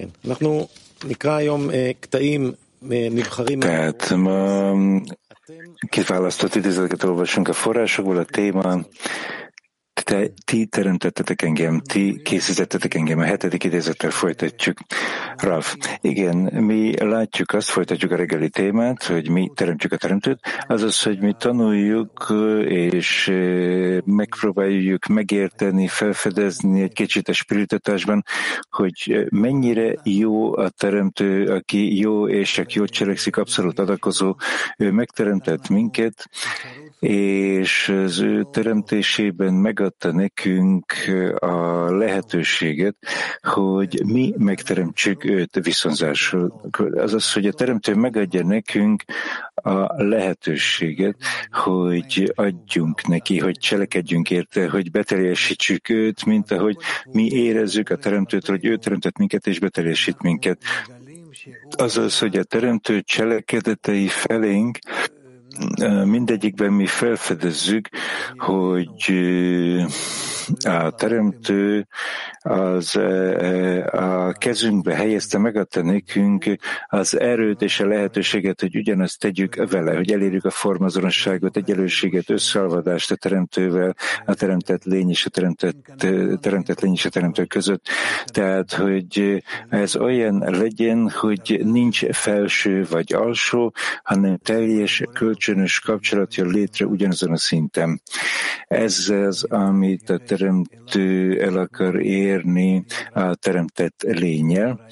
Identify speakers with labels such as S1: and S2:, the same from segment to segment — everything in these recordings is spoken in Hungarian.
S1: Tehát ma kiválasztott idézeteket olvasunk a forrásokból. A téma: ti teremtettetek engem, ti készítettetek engem. A 7. idézettel folytatjuk. Ralf, igen, mi látjuk azt, folytatjuk a reggeli témát, hogy mi teremtjük a teremtőt, azaz, hogy mi tanuljuk és megpróbáljuk megérteni, felfedezni egy kicsit a spiritatásban, hogy mennyire jó a teremtő, aki jó és csak jót cselekszik, abszolút adakozó. Ő megteremtett minket, és az ő teremtésében megadta nekünk a lehetőséget, hogy mi megteremtsük őt viszonzásul. Azaz, hogy a teremtő megadja nekünk a lehetőséget, hogy adjunk neki, hogy cselekedjünk érte, hogy beteljesítsük őt, mint ahogy mi érezzük a teremtőt, hogy ő teremtett minket és beteljesít minket. Azaz, hogy a teremtő cselekedetei felénk mindegyikben mi felfedezzük, hogy a teremtő az a kezünkbe helyezte, megadta nekünk az erőt és a lehetőséget, hogy ugyanazt tegyük vele, hogy elérjük a formazonosságot, egyenlőséget, összeolvadást a teremtővel, a teremtett lény és a teremtett lény és a teremtő között. Tehát, hogy ez olyan legyen, hogy nincs felső vagy alsó, hanem teljes, kölcsönös kapcsolat jön létre ugyanazon a szinten. Ez az, amit a teremtő el akar érni a teremtett lénnyel,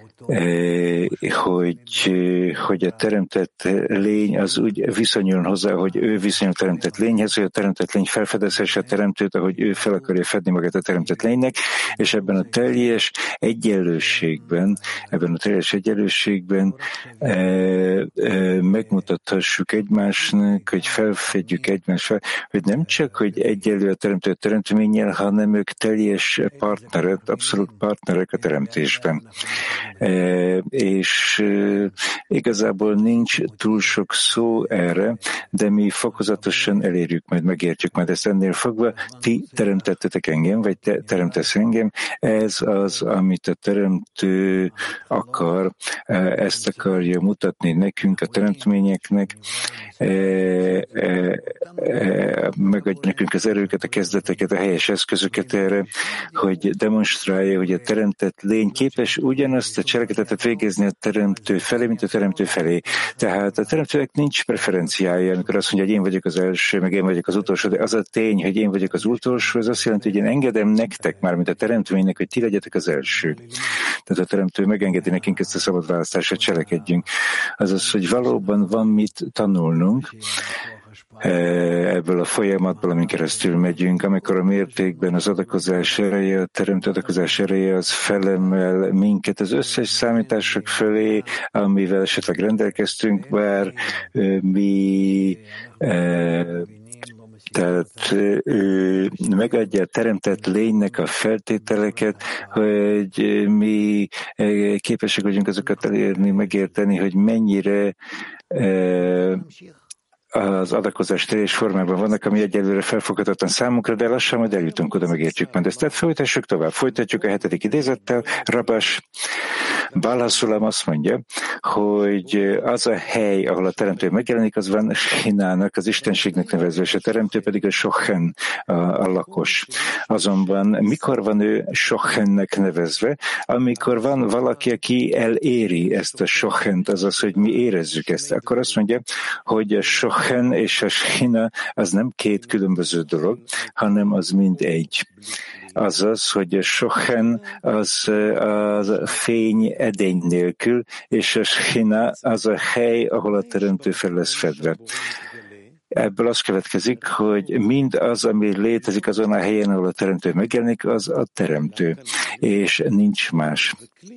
S1: hogy a teremtett lény az úgy viszonyul hozzá, hogy ő viszonyul a teremtett lényhez, hogy a teremtett lény felfedezhesse a teremtőt, ahogy ő fel akarja fedni magát a teremtett lénynek, és ebben a teljes egyenlőségben megmutathassuk egymásnak, hogy felfedjük egymást, hogy nem csak, hogy egyenlő a teremtő teremtménnyel, hanem ők teljes partnerek, abszolút partnerek a teremtésben. És igazából nincs túl sok szó erre, de mi fokozatosan elérjük, majd megértjük majd ezt ennél fogva. Ti teremtettetek engem, vagy te teremtesz engem. Ez az, amit a teremtő akar, ezt akarja mutatni nekünk, a teremtményeknek, megadja nekünk az erőket, a kezdeteket, a helyes eszközöket erre, hogy demonstrálja, hogy a teremtett lény képes ugyanazt a cselekedetet végezni a teremtő felé, mint a teremtő felé. Tehát a teremtőnek nincs preferenciája, amikor azt mondja, hogy én vagyok az első, meg én vagyok az utolsó, de az a tény, hogy én vagyok az utolsó, az azt jelenti, hogy én engedem nektek már, mint a teremtménynek, hogy ti legyetek az első. Tehát a teremtő megengedi nekünk ezt a szabad választásra, cselekedjünk. Azaz, hogy valóban van mit tanulnunk ebből a folyamatból, amin keresztül megyünk, amikor a mértékben az adakozás ereje, a teremtő adakozás ereje az felemel minket az összes számítások fölé, amivel esetleg rendelkeztünk, bár mi tehát ő megadja a teremtett lénynek a feltételeket, hogy mi képesek vagyunk azokat elérni, megérteni, hogy mennyire az adakozás teljes formában vannak, ami egyelőre felfoghatatlan számunkra, de lassan majd eljutunk oda, megértjük majd ezt. Tehát folytassuk tovább. Folytatjuk a 7. idézettel. Rabás Balhasulam azt mondja, hogy az a hely, ahol a teremtő megjelenik, az van Sinának, az istenségnek nevezve, és a teremtő pedig a Sochen, a lakos. Azonban mikor van ő Sochennek nevezve? Amikor van valaki, aki eléri ezt a Sochent, azaz, hogy mi érezzük ezt, akkor azt mondja, hogy a Sochen és a Shina az nem két különböző dolog, hanem az mind egy. Azaz, hogy a Sochen az a fény edény nélkül, és a Shina az a hely, ahol a teremtő fel lesz fedve. Ebből az következik, hogy mind az, ami létezik azon a helyen, ahol a teremtő megjelenik, az a teremtő, és nincs más.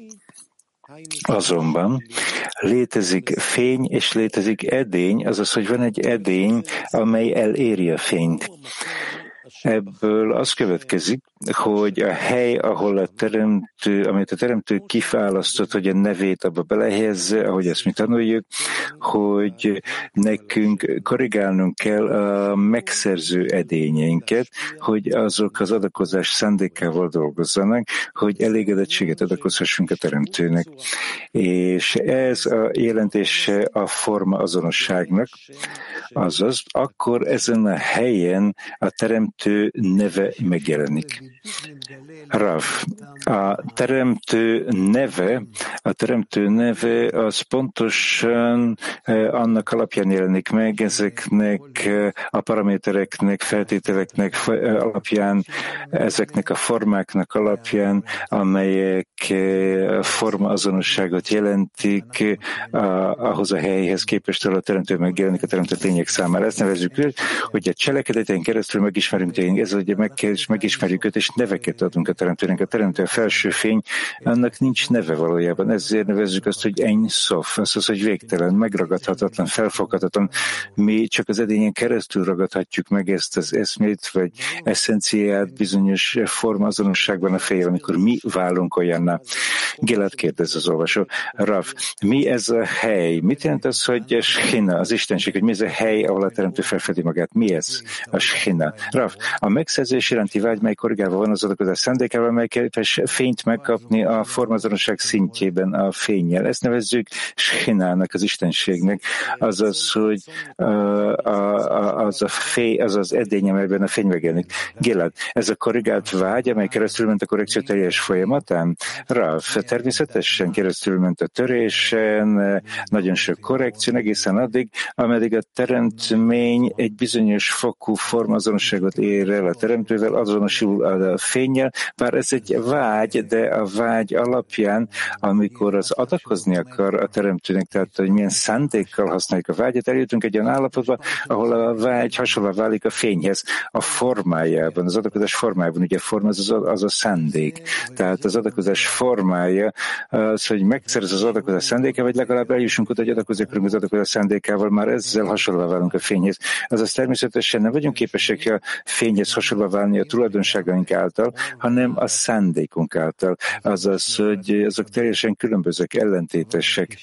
S1: Azonban létezik fény és létezik edény, azaz, hogy van egy edény, amely eléri a fényt. Ebből az következik, hogy a hely, ahol amit a teremtő kiválasztott, hogy a nevét abba belehelyezze, ahogy ezt mi tanuljuk, hogy nekünk korrigálnunk kell a megszerző edényeinket, hogy azok az adakozás szándékával dolgozzanak, hogy elégedettséget adakozhassunk a teremtőnek. És ez a jelentése a forma azonosságnak, azaz akkor ezen a helyen a teremtő neve megjelenik. Rav, a teremtő neve az pontosan annak alapján jelenik meg, ezeknek a paramétereknek, feltételeknek alapján, ezeknek a formáknak alapján, amelyek forma azonosságot jelentik ahhoz a helyhez képest, ahol a teremtő megjelenik a teremtett lények számára. Ezt nevezzük úgy, hogy a cselekedeten keresztül megismerünk tényleg, ez, hogy megismerjük őt, és neveket adunk a teremtőnek. A teremtő a felső fény, annak nincs neve valójában. Ezért nevezzük azt, hogy Ein Sof, az, hogy végtelen, megragadhatatlan, felfoghatatlan. Mi csak az edényen keresztül ragadhatjuk meg ezt az eszmét, vagy eszenciát bizonyos forma azonosságban a fejjel, amikor mi válunk olyanná. Gilad kérdez az olvasó. Rav, mi ez a hely? Mit jelent az, hogy a Shina, az Istenség, hogy mi ez a hely, ahol a teremtő felfedi magát? Mi ez a Shina? Rav, a megszerzés iránti vágy, mely korrigálva van az adakozás szándékával, mely képes fényt megkapni a formazonosság szintjében a fénnyel. Ezt nevezzük Shinának, az Istenségnek. Azaz, hogy az az edény, amelyben a fény megjelenik. Gilad, ez a korrigált vágy, amely keresztül ment a korrekció teljes folyamatán? Rav, természetesen keresztül ment a törésen, nagyon sok korrekció egészen addig, ameddig a teremtmény egy bizonyos fokú formazonosságot ér el a teremtővel, azonosul a fénnyel, bár ez egy vágy, de a vágy alapján, amikor az adakozni akar a teremtőnek, tehát hogy milyen szándékkal használjuk a vágyat, eljutunk egy olyan állapotba, ahol a vágy hasonlóan válik a fényhez, a formájában, az adakozás formájában, ugye a forma az a szándék. Tehát az adakozás formája az, hogy megszerez az adakozás szándéka, vagy legalább eljussunk oda, hogy adakozni akarunk az adakozás szándékával, már ezzel hasonlóan válunk a fényhez. Azaz természetesen nem vagyunk képesek a fényhez hasonlóan válni a tulajdonságaink által, hanem a szándékunk által. Azaz, hogy azok teljesen különbözők, ellentétesek.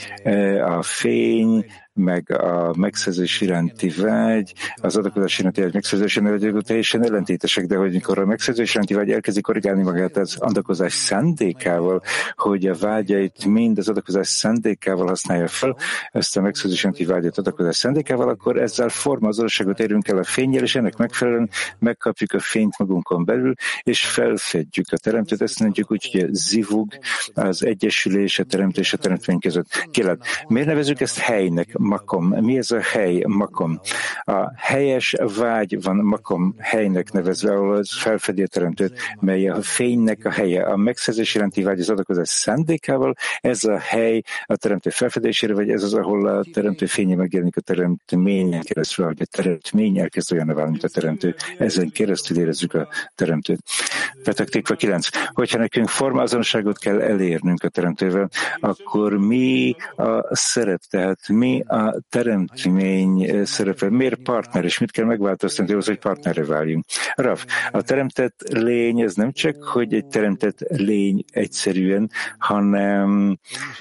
S1: A fény, meg a megszerzés iránti vágy, az adakozás iránti vágy megszerzés iránti vágy teljesen ellentétesek, de hogy mikor a megszerzés iránti vágy elkezdi korrigálni magát az adakozás szándékával, hogy a vágyait mind az adakozás szándékával használja fel, ezt a megszerzés iránti vágyat adakozás szándékával, akkor ezzel formazonosságot érünk el a fénnyel, és ennek megfelelően megkapjuk a fényt magunkon belül, és felfedjük a teremtőt. Ezt mondjuk úgy, hogy a zivug, az egyesülés, a teremtés, a teremtmény között. Gilad, miért nevezzük ezt helynek? Makom. Mi ez a hely? Makom. A helyes vágy van makom helynek nevezve, ahol az felfedi a teremtőt, mely a fénynek a helye. A megszerzés iránti vágy az adakozás szándékával, ez a hely a teremtő felfedésére, vagy ez az, ahol a teremtő fénye megjelenik a teremtményen keresztül, hogy a teremtmény elkezd olyan válni, mint a teremtő. Ezen keresztül érezzük a teremtőt. Petach Tikva 9. Hogyha nekünk formázonosságot kell elérnünk a teremtővel, akkor mi a szerep, tehát mi a teremtmény szerepe, miért partner, és mit kell megváltoztatni ahhoz, hogy partnerre váljunk. Rav, a teremtett lény, ez nem csak, hogy egy teremtett lény egyszerűen, hanem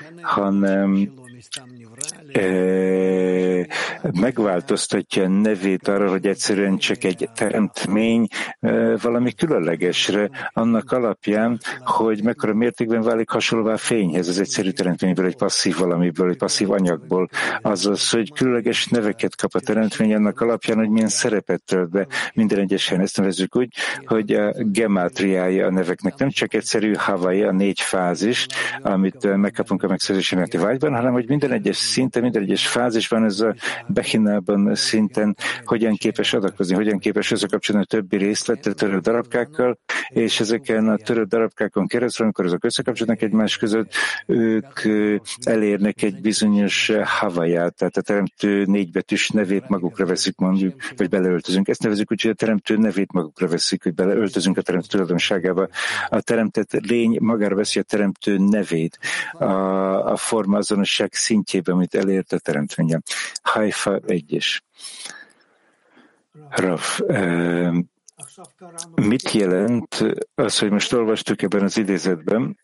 S1: megváltoztatja a nevét arra, hogy egyszerűen csak egy teremtmény valami különlegesre, annak alapján, hogy mekkora mértékben válik hasonlóvá a fényhez, az egyszerű teremtményből, egy passzív valamiből, egy passzív anyagból. Azaz, hogy különleges neveket kap a teremtmény annak alapján, hogy milyen szerepet tölt be minden egyes helyen. Ezt nevezzük úgy, hogy a gemátriája a neveknek nem csak egyszerű havai, a 4 fázis, amit megkapunk a megszerzés iránti vágyban, hanem hogy minden egyes szinten, minden egyes fázisban, ez a Bechinában szinten hogyan képes adakozni, hogyan képes összekapcsolni a többi részlettel, törő darabkákkal, és ezeken a törő darabkákon keresztül, amikor azok összekapcsolnak egymás között, ők elérnek egy bizonyos havaját, tehát a teremtő 4 betűs nevét magukra veszik, mondjuk, vagy beleöltözünk. Ezt nevezzük úgy, hogy a teremtő nevét magukra veszik, hogy beleöltözünk a teremtő tulajdonságába. A teremtett lény magára veszi a teremtő nevét a forma azonosság szintjében, amit elért a teremtménye. Haifa 1-es. Rav, Mit jelent az, hogy most olvastuk ebben az idézetben,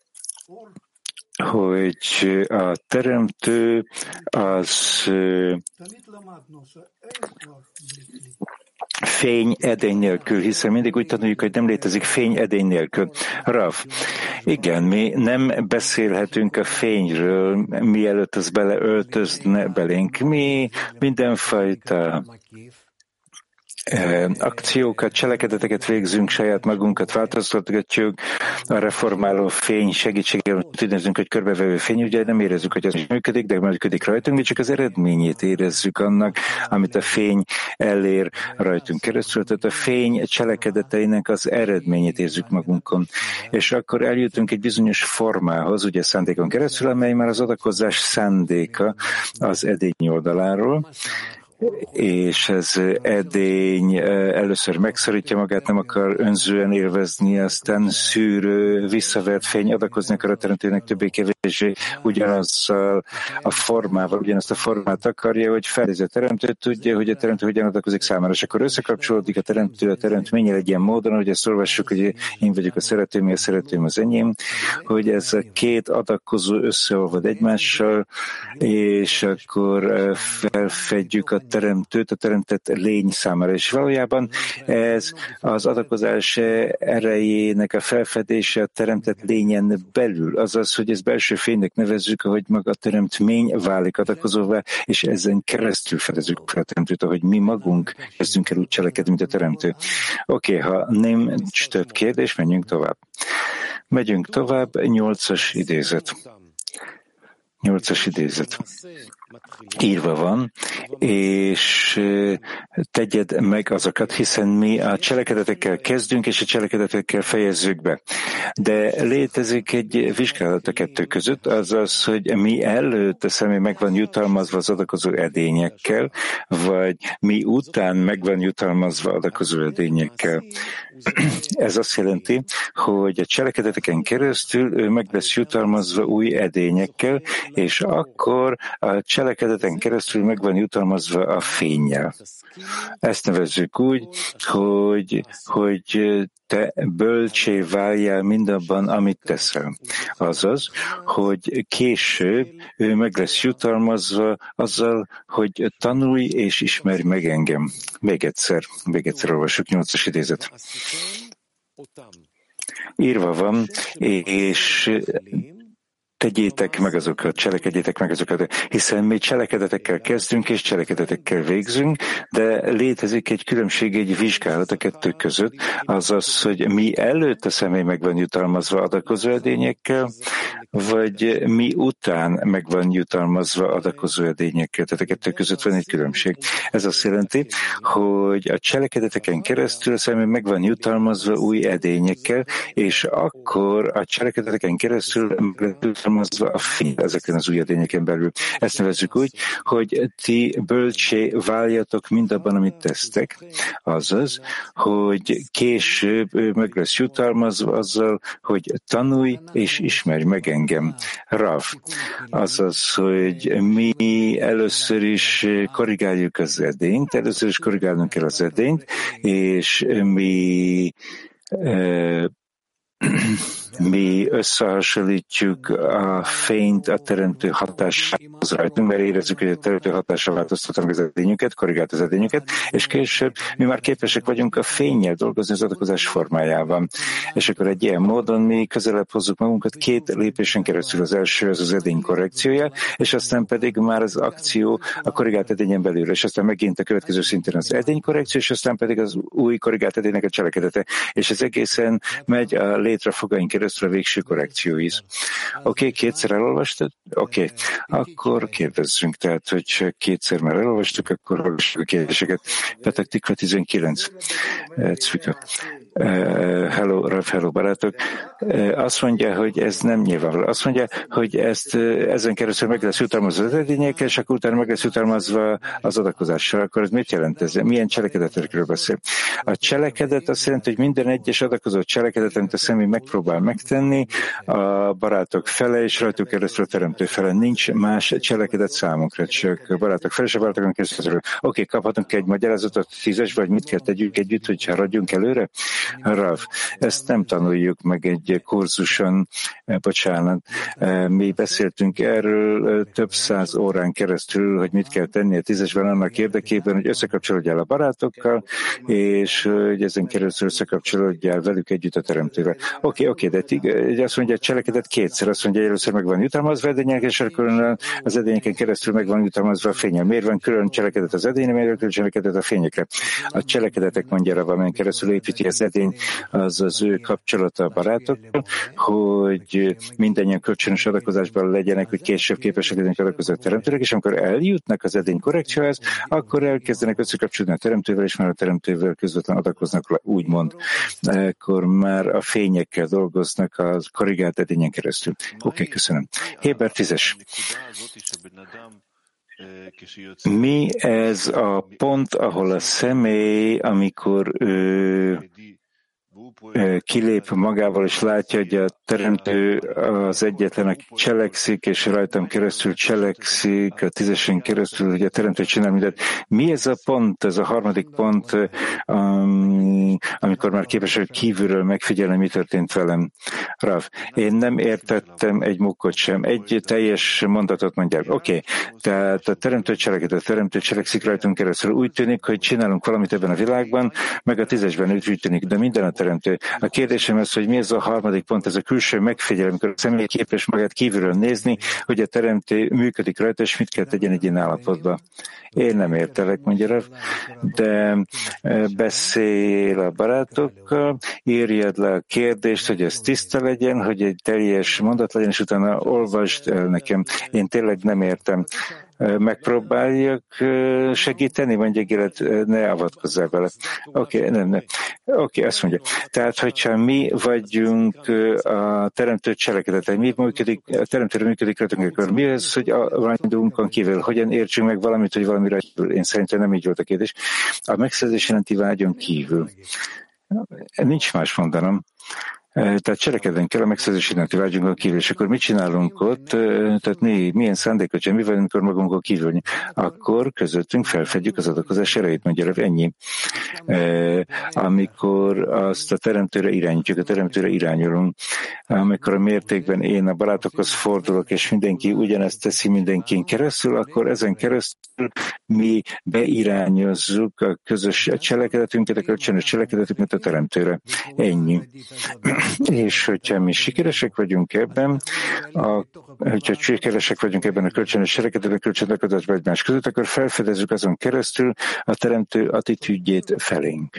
S1: hogy a teremtő az fény edény nélkül, hiszen mindig úgy tanuljuk, hogy nem létezik fény edény nélkül. Rav, igen, mi nem beszélhetünk a fényről, mielőtt az beleöltözne belénk. Mi mindenfajta akciókat, cselekedeteket végzünk, saját magunkat változtatgatjuk, a reformáló fény segítségével tudnézünk, hogy körbevevő fény, ugye nem érezzük, hogy az is működik, de működik rajtunk, mi csak az eredményét érezzük annak, amit a fény elér rajtunk keresztül, tehát a fény cselekedeteinek az eredményét érzük magunkon. És akkor eljutunk egy bizonyos formához, ugye szándékon keresztül, amely már az adakozás szándéka az edény oldaláról, és ez edény először megszorítja magát, nem akar önzően élvezni, aztán szűrő, visszavert fény adakozni akar a teremtőnek többé-kevésbé ugyanazzal a formával, ugyanazt a formát akarja, hogy felnézi a teremtőt, tudja, hogy a teremtő hogyan adakozik számára, és akkor összekapcsolódik a teremtő a teremtménnyel egy ilyen módon, hogy ezt olvassuk, hogy én vagyok a szeretőm, a szeretőm az enyém, hogy ez a két adakozó összeolvad egymással, és akkor felfedjük a teremtőt, a teremtett lény számára. És valójában ez az adakozás erejének a felfedése a teremtett lényen belül. Azaz, hogy ez belső fénynek nevezzük, ahogy maga a teremtmény válik adakozóvá, és ezen keresztül fedezzük fel a teremtőt, ahogy mi magunk kezdünk el úgy cselekedni, mint a teremtő. Oké, ha nincs több kérdés, menjünk tovább. Megyünk tovább, 8-as idézet. 8-as idézet. Írva van, és tegyed meg azokat, hiszen mi a cselekedetekkel kezdünk, és a cselekedetekkel fejezzük be. De létezik egy vizsgálat a kettő között, azaz, hogy mi előtt a személy meg van jutalmazva az adakozó edényekkel, vagy mi után meg van jutalmazva adakozó edényekkel. Ez azt jelenti, hogy a cselekedeteken keresztül ő meg lesz jutalmazva új edényekkel, és akkor a cselekedeten keresztül meg van jutalmazva a fénnyel. Ezt nevezzük úgy, hogy te bölcsé váljál mindabban, amit teszel. Azaz, hogy később ő meg lesz jutalmazva azzal, hogy tanulj és ismerj meg engem. Még egyszer olvassuk 8-as idézet. Írva van, és tegyétek meg azokat, cselekedjétek meg azokat, hiszen mi cselekedetekkel kezdünk és cselekedetekkel végzünk, de létezik egy különbség, egy vizsgálat a kettő között, azaz, hogy mi előtt a személy meg van jutalmazva adakozó edényekkel, vagy mi után meg van jutalmazva adakozó edényekkel. Tehát a kettő között van egy különbség. Ez azt jelenti, hogy a cselekedeteken keresztül a személy meg van jutalmazva új edényekkel, és akkor a cselekedeteken keresztül jutalmazva a fény ezeken az új edényeken belül. Ezt nevezzük úgy, hogy ti bölcsé váljatok mindabban, amit tesztek, azaz, hogy később ő meg lesz jutalmazva azzal, hogy tanulj és ismerj meg engem. Rav, azaz, hogy mi először is korrigáljuk az edényt, először is korrigálnunk kell az edényt, és mi összehasonlítjuk a fényt a teremtő hatásához rajtunk, mert érezzük, hogy a teremtő hatása változtatta meg az edényünket, korrigált az edényünket, és később mi már képesek vagyunk a fénnyel dolgozni az adakozás formájában. És akkor egy ilyen módon mi közelebb hozzuk magunkat 2 lépésen keresztül. Az első az edény korrekciója, és aztán pedig már az akció a korrigált edényen belül, és aztán megint a következő szinten az edény korrekció, és aztán pedig az új korrigált edénynek a cselekedete. És ez egészen megy a létrefogaink keresztül a végső korrekcióiz. Oké, kétszer elolvastad? Oké, akkor kérdezzünk. Tehát, hogy kétszer már elolvastuk, akkor hallgassuk a kérdéseket. Petek Tikva 19. Cvika. hello barátok, azt mondja, hogy ez nem nyilvánvaló. Azt mondja, hogy ezen keresztül meg lesz jutalmazva az edényekkel, és akkor utána meg lesz jutalmazva az adakozással. Akkor ez mit jelent ez? Milyen cselekedetekről beszél? A cselekedet azt jelenti, hogy minden egyes adakozott cselekedet, amit a személy megpróbál megtenni, a barátok fele, és rajtuk keresztül a teremtő fele. Nincs más cselekedet számunkra, csak a barátok fele, és a barátokon keresztül. Oké, kaphatunk egy magyarázatot 10-es, vagy mit kell tegyük együtt, hogy haradjunk előre? Rav, ezt nem tanuljuk meg egy kurzuson, bocsánat. Mi beszéltünk erről több száz órán keresztül, hogy mit kell tenni a 10-esben annak érdekében, hogy összekapcsolódjál a barátokkal, és hogy ezen keresztül összekapcsolódjál velük együtt a teremtővel. Oké, de azt mondja, hogy cselekedet kétszer. Azt mondja, hogy először meg van jutalmazva edények, és akkor az edényeken keresztül meg van jutalmazva a fényel. Miért van külön cselekedet az edényre, miért van külön cselekedet a fényekre? A cselekedetek, mondja Rav, amelyen keresztül építi az edény, az ő kapcsolata a barátokkal, hogy mindannyian kölcsönös adakozásban legyenek, hogy később képesek legyenek adakozni a teremtőnek, és amikor eljutnak az edény korrektcióhoz, akkor elkezdenek összekapcsolódni a teremtővel, és már a teremtővel közvetlen adakoznak le, úgymond. Akkor már a fényekkel dolgoznak a korrigált edényen keresztül. Oké, köszönöm. Héber 10-es. Mi ez a pont, ahol a személy, amikor kilép magával, és látja, hogy a teremtő az egyetlen, aki cselekszik, és rajtam keresztül cselekszik, a 10-esen keresztül, hogy a teremtő csinál mindent. Mi ez a pont, ez a harmadik pont, amikor már képes, hogy kívülről megfigyelni, mi történt velem? Rav, én nem értettem egy mukkot sem. Egy teljes mondatot mondják. Oké, tehát a teremtő cselekszik rajtunk keresztül. Úgy tűnik, hogy csinálunk valamit ebben a világban, meg a 10-esben úgy tűnik, de minden a teremtő. A kérdésem az, hogy mi ez a harmadik pont, ez a külső megfigyelő, amikor a személy képes magát kívülről nézni, hogy a teremtő működik rajta, és mit kell tegyen egy ilyen állapotban. Én nem értelek, mondja Rav, de beszél a barátokkal, írjad le a kérdést, hogy ez tiszta legyen, hogy egy teljes mondat legyen, és utána olvasd el nekem. Én tényleg nem értem. Megpróbáljak segíteni, mondja Gélet, ne avatkozzál bele. Nem. Oké, azt mondja. Tehát, hogyha mi vagyunk a teremtő cselekedetek, mi működik, a teremtőre működik rajtunk, akkor mi az, hogy a rajtunkon kívül, hogyan értsünk meg valamit, hogy valami rajtul? Én szerintem nem így volt a kérdés. A megszerzés jelenti vágyon kívül. Nincs más mondanom. Tehát cselekednünk kell a megszerzési iránti vágyunkon kívül, és akkor mit csinálunk ott? Tehát milyen szándékot sem, mi vagyunk, amikor magunkon kívül? Akkor közöttünk felfedjük az adakozás erejét, mondja, ennyi. Amikor azt a teremtőre irányítjuk, a teremtőre irányulunk, amikor a mértékben én a barátokhoz fordulok, és mindenki ugyanezt teszi mindenkin keresztül, akkor ezen keresztül mi beirányozzuk a közös cselekedetünket, a kölcsönös cselekedetünket a teremtőre. Ennyi. És hogyha mi sikeresek vagyunk ebben, a kölcsönös cselekedet, a kölcsönös egymás között, akkor felfedezzük azon keresztül a teremtő attitűdjét felénk.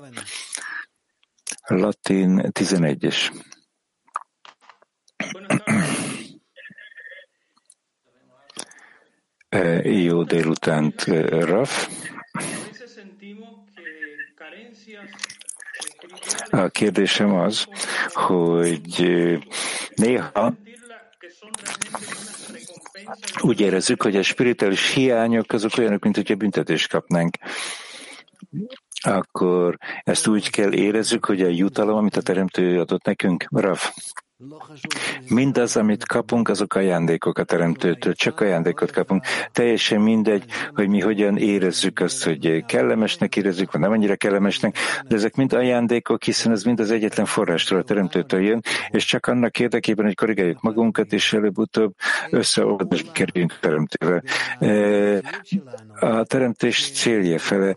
S1: Latin 11-es. Jó délutánt, Raf. A kérdésem az, hogy néha úgy érezzük, hogy a spirituális hiányok azok olyanok, mint hogyha büntetést kapnánk. Akkor ezt úgy kell érezzük, hogy a jutalom, amit a teremtő adott nekünk, Rav. Mindaz, amit kapunk, azok ajándékok a teremtőtől, csak ajándékot kapunk. Teljesen mindegy, hogy mi hogyan érezzük azt, hogy kellemesnek érezzük, vagy nem annyira kellemesnek, de ezek mind ajándékok, hiszen ez mind az egyetlen forrástól, a teremtőtől jön, és csak annak érdekében, hogy korrigáljuk magunkat, és előbb-utóbb összeoldásba kerüljünk a teremtővel. A teremtés célja fele.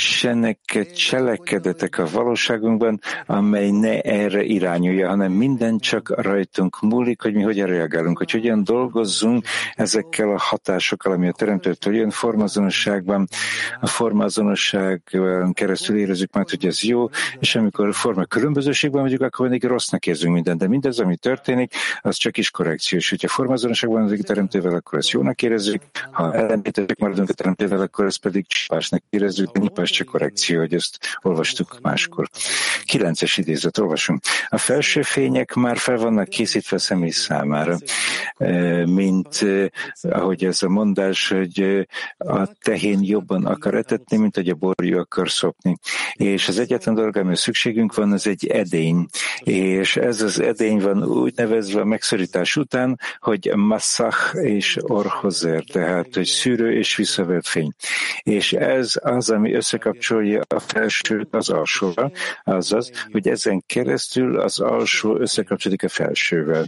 S1: Nincsenek cselekedetek a valóságunkban, amely ne erre irányulja, hanem minden minden csak rajtunk múlik, hogy mi hogyan reagálunk, hogy hogyan dolgozzunk ezekkel a hatásokkal, ami a Teremtőtől jön formazonosságban. A formazonosságon keresztül érezzük majd, hogy ez jó, és amikor forma különbözőségben vagyunk, akkor mindig rossznak érzünk mindent, de mindez, ami történik, az csak is korrekciós. Hogyha formazonosságban vagyunk a Teremtővel, akkor ezt jónak érezzük, ha ellentétesek maradunk a Teremtővel, akkor ezt pedig csapásnak érezzük, de nyilván csak korrekció, hogy ezt olvastuk máskor. 9-es idézet, olvasunk. A felső fények már fel vannak készítve a személy számára, mint ahogy ez a mondás, hogy a tehén jobban akar etetni, mint hogy a borjú akar szopni. És az egyetlen dolog, amire szükségünk van, az egy edény. És ez az edény van úgy nevezve a megszorítás után, hogy masszach és orhozer, tehát hogy szűrő és visszavert fény. És ez az, ami összekapcsolja a felsőt az alsóval, azaz, hogy ezen keresztül az alsó összekapcsolódik a felsővel.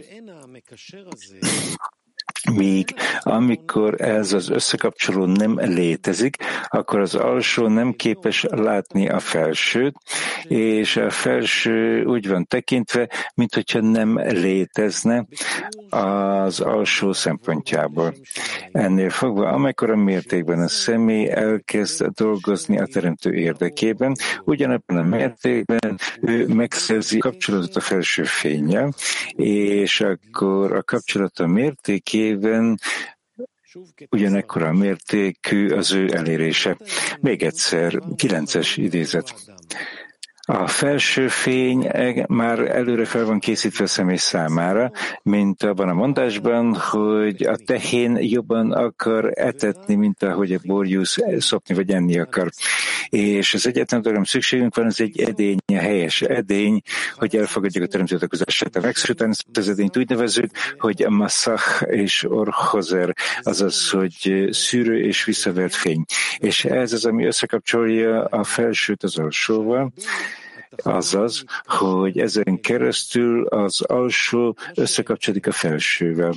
S1: Míg amikor ez az összekapcsoló nem létezik, akkor az alsó nem képes látni a felsőt, és a felső úgy van tekintve, mint hogyha nem létezne az alsó szempontjából. Ennél fogva, amikor a mértékben a személy elkezd dolgozni a teremtő érdekében, ugyanebben a mértékben ő megszerzi kapcsolatot a felső fénnyel, és akkor a kapcsolata mértékében ugyanekkor a mértékű az ő elérése. Még egyszer, 9-es idézet. A felső fény már előre fel van készítve a személy számára, mint abban a mondásban, hogy a tehén jobban akar etetni, mint ahogy a borjú szopni vagy enni akar. És az egyetlen dolog, ami szükségünk van, az egy edény, a helyes edény, hogy elfogadjuk a teremtő okozását. A megszorítani az edényt úgy nevezzük, hogy a masszach és orhozer, azaz, hogy szűrő és visszavert fény. És ez az, ami összekapcsolja a felsőt az alsóval, azaz, hogy ezen keresztül az alsó összekapcsolódik a felsővel.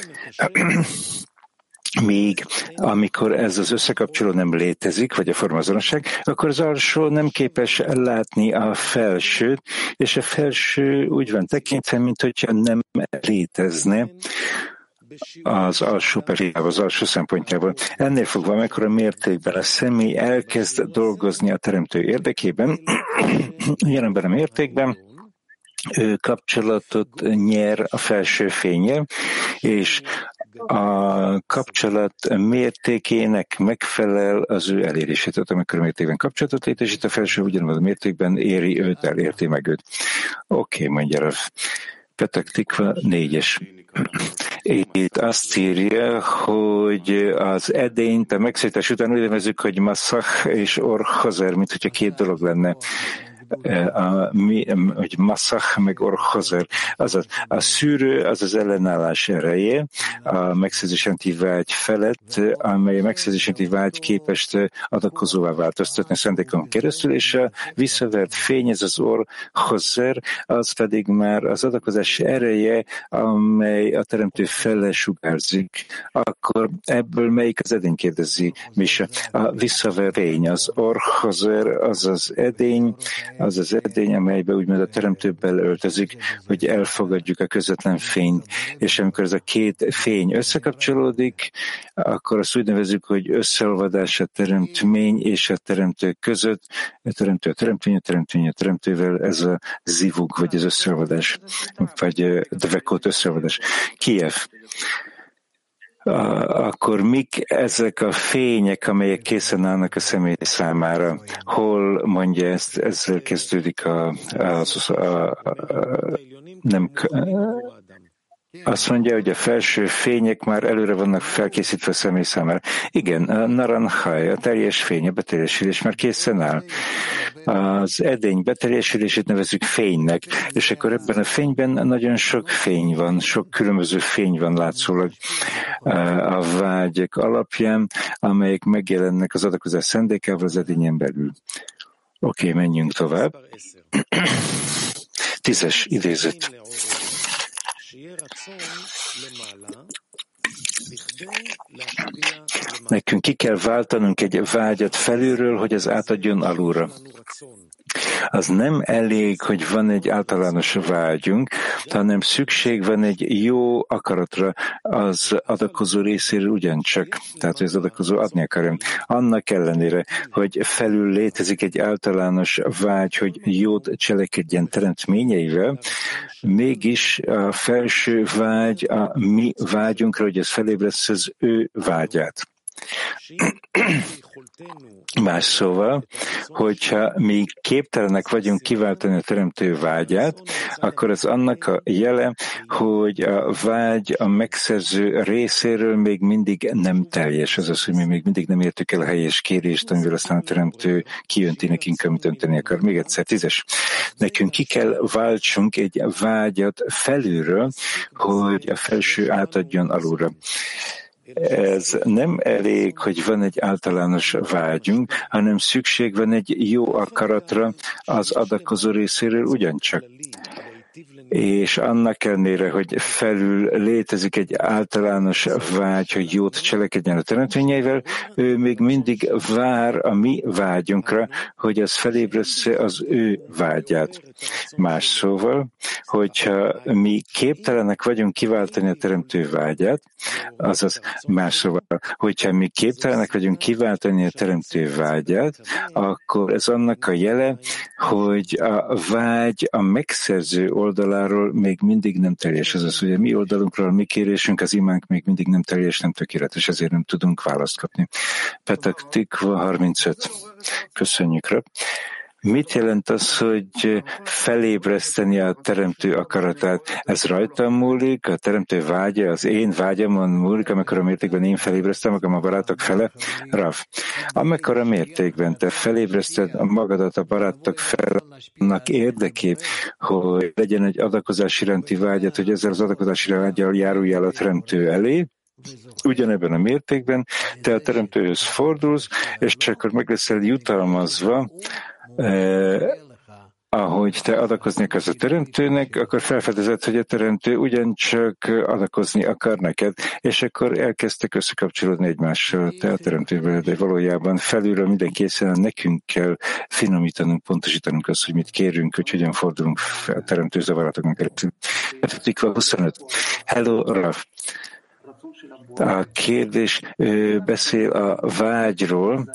S1: Míg amikor ez az összekapcsoló nem létezik, vagy a formazonosság, akkor az alsó nem képes látni a felsőt, és a felső úgy van tekintve, mint hogyha nem létezne az alsó perében, az alsó szempontjából. Ennél fogva, mekkora mértékben a személy elkezd dolgozni a teremtő érdekében, jelenben a mértékben, ő kapcsolatot nyer a felső fénnyel, és a kapcsolat mértékének megfelel az ő elérését. Tehát amikor mértékben kapcsolatot létesít, a felső ugyanaz a mértékben éri őt, elérti meg őt. Oké, mondja Rav. Petek Tikva 4-es. Itt azt írja, hogy az edényt a megszorítás után úgy nevezzük, hogy masszach és orhozer, mint hogyha két dolog lenne. Hogy masszach meg orhozer. Azaz, a szűrő az az ellenállás ereje, a megszerzési vágy felett, amely a megszerzési vágy képes adakozóvá változtatni a szándékon keresztül, és a visszavert fény, ez az orhozer, az pedig már az adakozás ereje, amely a teremtő fele sugárzik. Akkor ebből melyik az edény, kérdezi Misa? A visszavert fény, az orhozer, az az edény, amelybe úgymond a teremtő beleöltözik, hogy elfogadjuk a közvetlen fényt. És amikor ez a két fény összekapcsolódik, akkor azt úgy nevezzük, hogy összeolvadás a teremtmény és a teremtő között, a teremtő a teremtmény, a teremtmény a teremtővel, ez a zivug, vagy az összeolvadás, vagy dvekot összeolvadás. Kiev. Akkor mik ezek a fények, amelyek készen állnak a személy számára? Hol mondja ezt? Ezzel kezdődik azt mondja, hogy a felső fények már előre vannak felkészítve a személy számára. Igen, a naranjhaj, a teljes fény, a beteljesülés már készen áll. Az edény beteljesülését nevezzük fénynek, és akkor ebben a fényben nagyon sok fény van, sok különböző fény van látszólag a vágyek alapján, amelyek megjelennek az adakozás szándékával az edényen belül. Oké, menjünk tovább. 10-es idézet. Nekünk ki kell váltanunk egy vágyat felülről, hogy az átadjon alulra. Az nem elég, hogy van egy általános vágyunk, hanem szükség van egy jó akaratra az adakozó részéről ugyancsak. Tehát, hogy az adakozó adni akarja. Annak ellenére, hogy felül létezik egy általános vágy, hogy jót cselekedjen teremtményeivel, mégis a felső vágy a mi vágyunkra, hogy ez felébresz az ő vágyát. Más szóval, hogyha mi képtelenek vagyunk kiváltani a teremtő vágyát, akkor ez annak a jele, hogy a vágy a megszerző részéről még mindig nem teljes. Azaz, hogy mi még mindig nem értük el a helyes kérést, amivel aztán a teremtő kijönti nekünk, amit önteni akar. Még egyszer, 10-es. Nekünk ki kell váltsunk egy vágyat felülről, hogy a felső átadjon alulra. Ez nem elég, hogy van egy általános vágyunk, hanem szükség van egy jó akaratra az adakozó részéről ugyancsak. És annak ellenére, hogy felül létezik egy általános vágy, hogy jót cselekedjen a teremtményeivel, ő még mindig vár a mi vágyunkra, hogy az felébressze az ő vágyát. Más szóval, hogyha mi képtelenek vagyunk kiváltani a teremtő vágyát, azaz más szóval, hogyha mi képtelenek vagyunk kiváltani a teremtő vágyát, akkor ez annak a jele, hogy a vágy a megszerző oldaláról még mindig nem teljes. Azaz, hogy a mi oldalunkról, a mi kérésünk, az imánk még mindig nem teljes, nem tökéletes, ezért nem tudunk választ kapni. Petak Tikva 35. Köszönjük, Rab. Mit jelent az, hogy felébreszteni a teremtő akaratát? Ez rajtam múlik, a teremtő vágya, az én vágyamon múlik, amikor a mértékben én felébresztem magam a barátok fele? Rav, amikor a mértékben te felébreszted magadat a barátok fele, annak érdekében, hogy legyen egy adakozás iránti vágyat, hogy ezzel az adakozási vágyal járulj el a teremtő elé, ugyanebben a mértékben te a teremtőhöz fordulsz, és akkor meg leszel jutalmazva, ahogy te adakozni akarsz a teremtőnek, akkor felfedezed, hogy a teremtő ugyancsak adakozni akar neked, és akkor elkezdtek összekapcsolódni egymással, te a teremtővel, de valójában felülről minden készen nekünk kell finomítanunk, pontosítanunk azt, hogy mit kérünk, hogy hogyan fordulunk a teremtő zavaratokon keresztül. 25. Hello, Rav. A kérdés beszél a vágyról,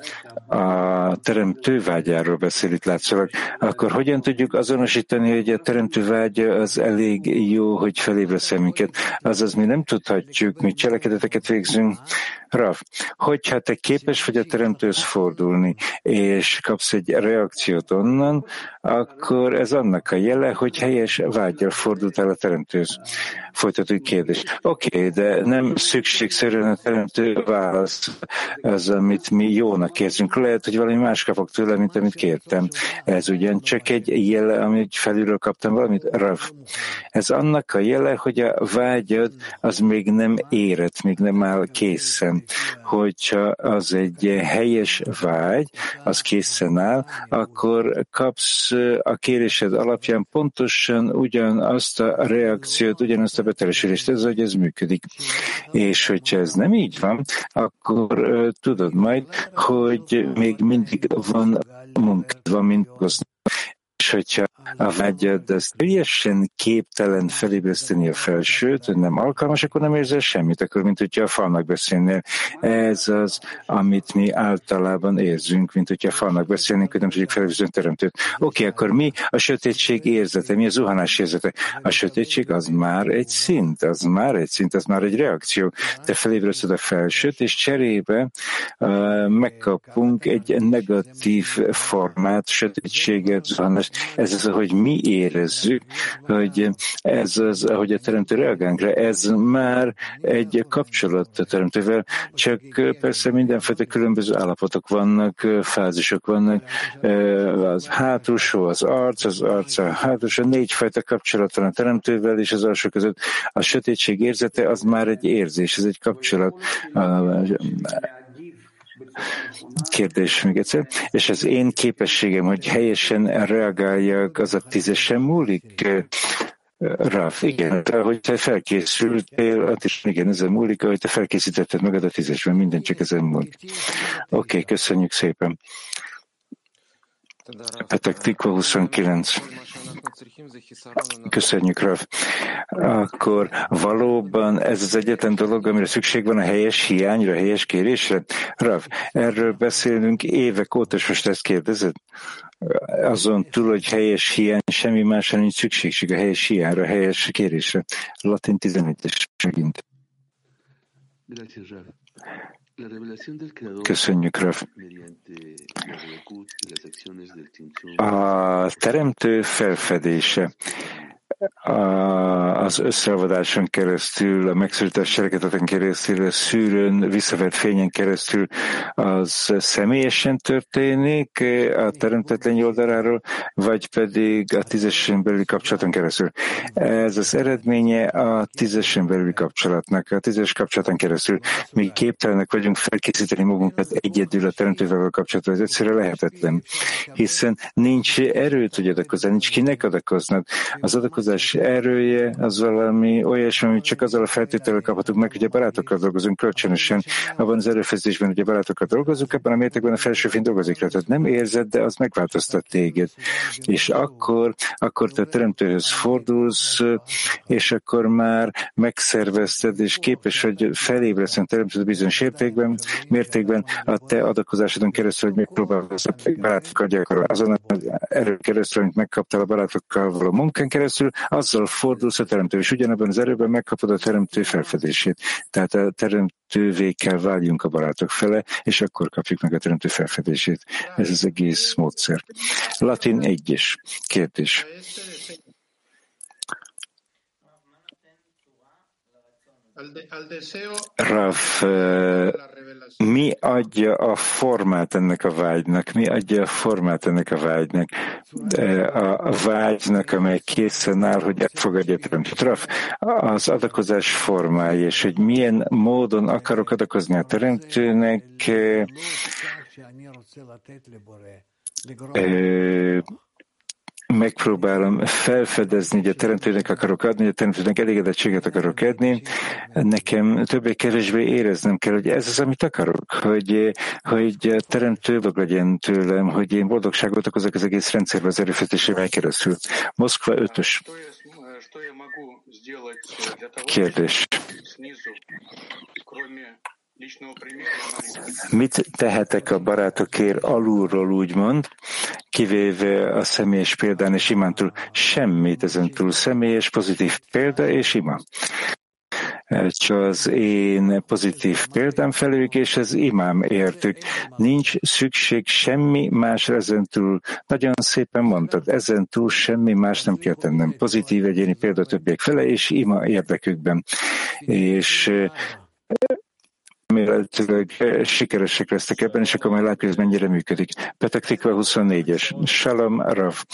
S1: a teremtő vágyáról beszél itt látszólag. Akkor hogyan tudjuk azonosítani, hogy a teremtő vágya az elég jó, hogy felébreszem minket? Azaz mi nem tudhatjuk, mi cselekedeteket végzünk. Rav, hogyha te képes vagy a teremtőhöz fordulni, és kapsz egy reakciót onnan, akkor ez annak a jele, hogy helyes vággyal fordultál a teremtőhöz. Folytatódik kérdés. Oké, de nem szükségszerűen a teremtő válasz az, amit mi jónak érzünk. Lehet, hogy valami más kapok tőle, mint amit kértem. Ez ugyancsak egy jele, amit felülről kaptam valamit. Rav, ez annak a jele, hogy a vágyad az még nem érett, még nem áll készen. Hogyha az egy helyes vágy, az készen áll, akkor kapsz a kérésed alapján pontosan ugyanazt a reakciót, ugyanazt a beteljesülést, ez, hogy ez működik. És hogyha ez nem így van, akkor tudod majd, hogy még mindig van munkád, van mindgozni. És hogyha a vágyad az teljesen képtelen felébreszteni a felsőt, hogy nem alkalmas, akkor nem érzel semmit, akkor mint hogyha a falnak beszélnél. Ez az, amit mi általában érzünk, mint hogyha a falnak beszélnénk, hogy nem tudjuk felébreszteni a teremtőt. Oké, akkor mi a sötétség érzete, mi a zuhanás érzete? A sötétség az már egy szint, az már egy reakció. Te felébreszted a felsőt, és cserébe megkapunk egy negatív formát, sötétséget, zuhanást. Ez az, ahogy mi érezzük, hogy ez az, ahogy a teremtő reagálunk rá, ez már egy kapcsolat a teremtővel, csak persze mindenféle különböző állapotok vannak, fázisok vannak, az hátulsó, az arc a hátulsó, 4 fajta kapcsolat van a teremtővel, és az alsó között a sötétség érzete, az már egy érzés, ez egy kapcsolat. Kérdés még egyszer. És az én képességem, hogy helyesen reagáljak, az a 10-esen múlik? Rav, igen, ahogy te felkészültél, igen, ezen múlik, ahogy te felkészítetted magad a 10-esben, minden csak ezen múlik. Oké, köszönjük szépen. Petek Tikva 29. Köszönjük, Rav. Akkor valóban ez az egyetlen dolog, amire szükség van, a helyes hiányra, a helyes kérésre? Rav, erről beszélünk évek óta, és most ezt kérdezed? Azon túl, hogy helyes hiány, semmi másra nincs szükség, a helyes hiányra, a helyes kérésre. Latin 11-es megint. Köszönjük, Rav. A teremtő felfedése az összeolvadáson keresztül, a megszorítás cselekedeten keresztül, a szűrőn, visszavett fényen keresztül az személyesen történik a teremtetlen oldaláról, vagy pedig a tízesen belüli kapcsolaton keresztül. Ez az eredménye a tízesen belüli kapcsolatnak, a tízes kapcsolaton keresztül. Mi képtelenek vagyunk felkészíteni magunkat egyedül a teremtővel kapcsolatban, ez egyszerűen lehetetlen, hiszen nincs erőt, hogy adakozni, nincs kinek adakoznod. Az adakozás erője az valami olyasmi, amit csak azzal a feltétellel kaphatunk meg, hogy a barátokkal dolgozunk kölcsönösen. Abban az erőfeszítésben, hogy a barátokkal dolgozunk, ebben a mértékben a felső fény dolgozik rá. Tehát nem érzed, de az megváltoztat téged. És akkor te a teremtőhöz fordulsz, és akkor már megszervezted, és képes, hogy felébresz a teremtőt bizonyos mértékben a te adakozásodon keresztül, hogy megpróbálsz a barátokkal gyakorolni. Azon az erő keresztül, amit megkaptál a barátokkal való munkán keresztül, azzal fordulsz a teremtő, és ugyanabban az erőben megkapod a teremtő felfedését. Tehát a teremtővé kell váljunk a barátok fele, és akkor kapjuk meg a teremtő felfedését. Ez az egész módszer. Latin 1-es kérdés. Rav, mi adja a formát ennek a vágynak? Mi adja a formát ennek a vágynak? A vágynak, amely készen áll, hogy elfogadja a teremtőt. Rav, az adakozás formája, és hogy milyen módon akarok adakozni a teremtőnek, megpróbálom felfedezni, hogy a teremtőnek akarok adni, hogy a teremtőnek elégedettséget akarok adni. Nekem többé-kevésbé éreznem kell, hogy ez az, amit akarok, hogy a teremtő boldog legyen tőlem, hogy én boldogságot okozok az egész rendszerbe az erőfeszítésével keresztül. Moszkva 5-ös. Kérdés. Mit tehetek a barátokért alulról, úgymond, kivéve a személyes példán és imántól? Semmit ezen túl. Személyes, pozitív példa és ima. Csak az én pozitív példám felők, és az imám értük. Nincs szükség semmi másra ezen túl. Nagyon szépen mondtad, ezen túl semmi más nem kell tennem. Pozitív egyéni példa többiek fele, és ima érdekükben. És remélhetőleg sikeresek lesztek ebben, és akkor majd látjuk, hogy ez mennyire működik. Petek Tikva 24-es. Shalom Rav.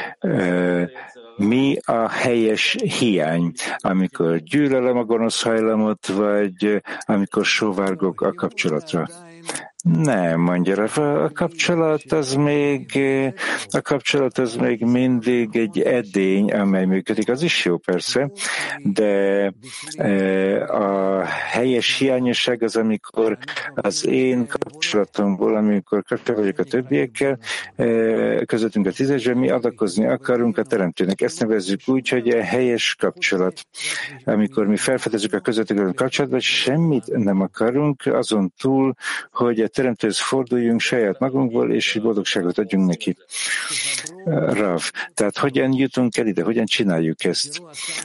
S1: Mi a helyes hiány, amikor gyűlölöm a gonosz hajlamot, vagy amikor sóvárgok a kapcsolatra? Nem, mondja, a kapcsolat az még mindig egy edény, amely működik, az is jó persze, de a helyes hiányosság az, amikor az én kapcsolatomból, amikor kapcsolatban vagyok a többiekkel, közöttünk a tízesben, mi adakozni akarunk a teremtőnek. Ezt nevezzük úgy, hogy a helyes kapcsolat. Amikor mi felfedezzük a közöttünk kapcsolatban, semmit nem akarunk, azon túl, hogy a teremtőhöz forduljunk saját magunkból, és boldogságot adjunk neki. Rav, tehát hogyan jutunk el ide, hogyan csináljuk ezt?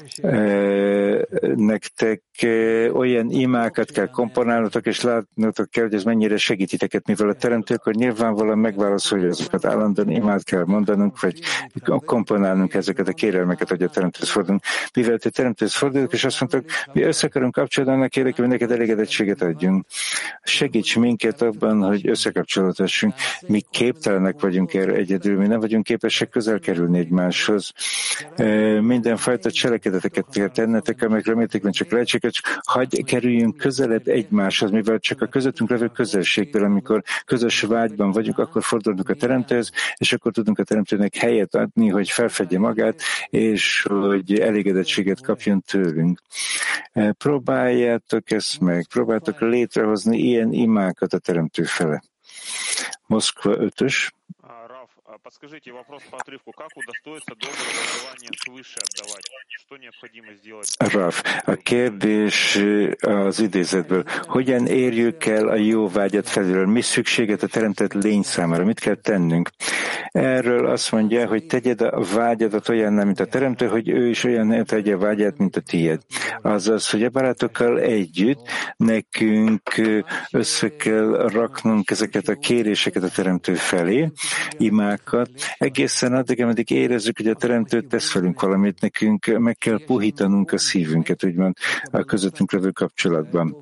S1: Nektek olyan imákat kell komponálnotok, és látnotok kell, hogy ez mennyire segít titeket, mivel a teremtő, akkor nyilvánvalóan megválaszolja azokat. Állandóan imát kell mondanunk, vagy komponálnunk ezeket a kérelmeket, hogy a teremtőhöz fordulunk. Mivel te teremtőhöz fordulunk, és azt mondtuk, mi össze akarunk kapcsolni, annak érdekében, hogy neked elégedettséget adjunk. Segíts minket abban, hogy összekapcsolódhassunk. Mi képtelenek vagyunk erre egyedül, mi nem vagyunk képesek közel kerülni egymáshoz. Mindenfajta cselekedeteket kell tennetek, amelyekről mértékben csak lehetséges, hagyj kerüljünk közelebb egymáshoz, mivel csak a közöttünk levő közelségből, amikor közös vágyban vagyunk, akkor fordulunk a teremtőhöz, és akkor tudunk a teremtőnek helyet adni, hogy felfedje magát, és hogy elégedettséget kapjon tőlünk. Próbáljátok ezt meg, próbáltok létrehozni ilyen imákat a teremtő fele. Moszkva 5-ös.
S2: Подскажите вопрос по отрывку. Как удостоиться доброго желания свыше отдавать? Что необходимо сделать?
S1: Raf, a kérdés az idézetből. Hogyan érjük el a jó vágyat felülről? Mi szükséget a teremtett lény számára? Mit kell tennünk? Erről azt mondja, hogy tegyed a vágyadat olyanná, mint a teremtő, hogy ő is olyan tegye a vágyát, mint a tiéd. Azaz, hogy a barátokkal együtt nekünk össze kell raknunk ezeket a kéréseket a teremtő felé, imákat, egészen addig, ameddig érezzük, hogy a teremtő tesz velünk valamit, nekünk meg kell puhítanunk a szívünket, úgymond a közöttünk levő kapcsolatban.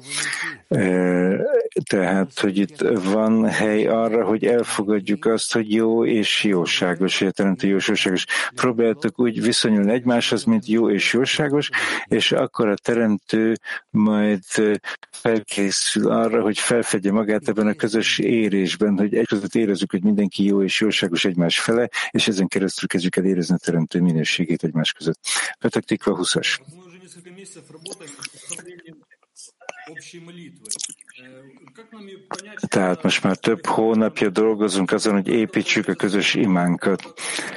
S1: Tehát, hogy itt van hely arra, hogy elfogadjuk azt, hogy jó és jóságos, hogy a teremtő jó és jóságos. Próbáltuk úgy viszonyulni egymáshoz, mint jó és jóságos, és akkor a teremtő majd felkészül arra, hogy felfedje magát ebben a közös érésben, hogy egy között érezzük, hogy mindenki jó és jóságos egymás fele, és ezen keresztül kezdjük el érezni a teremtő minőségét egymás között. Petach Tikva 20-as. Tehát most már több hónapja dolgozunk azon, hogy építsük a közös imánkat.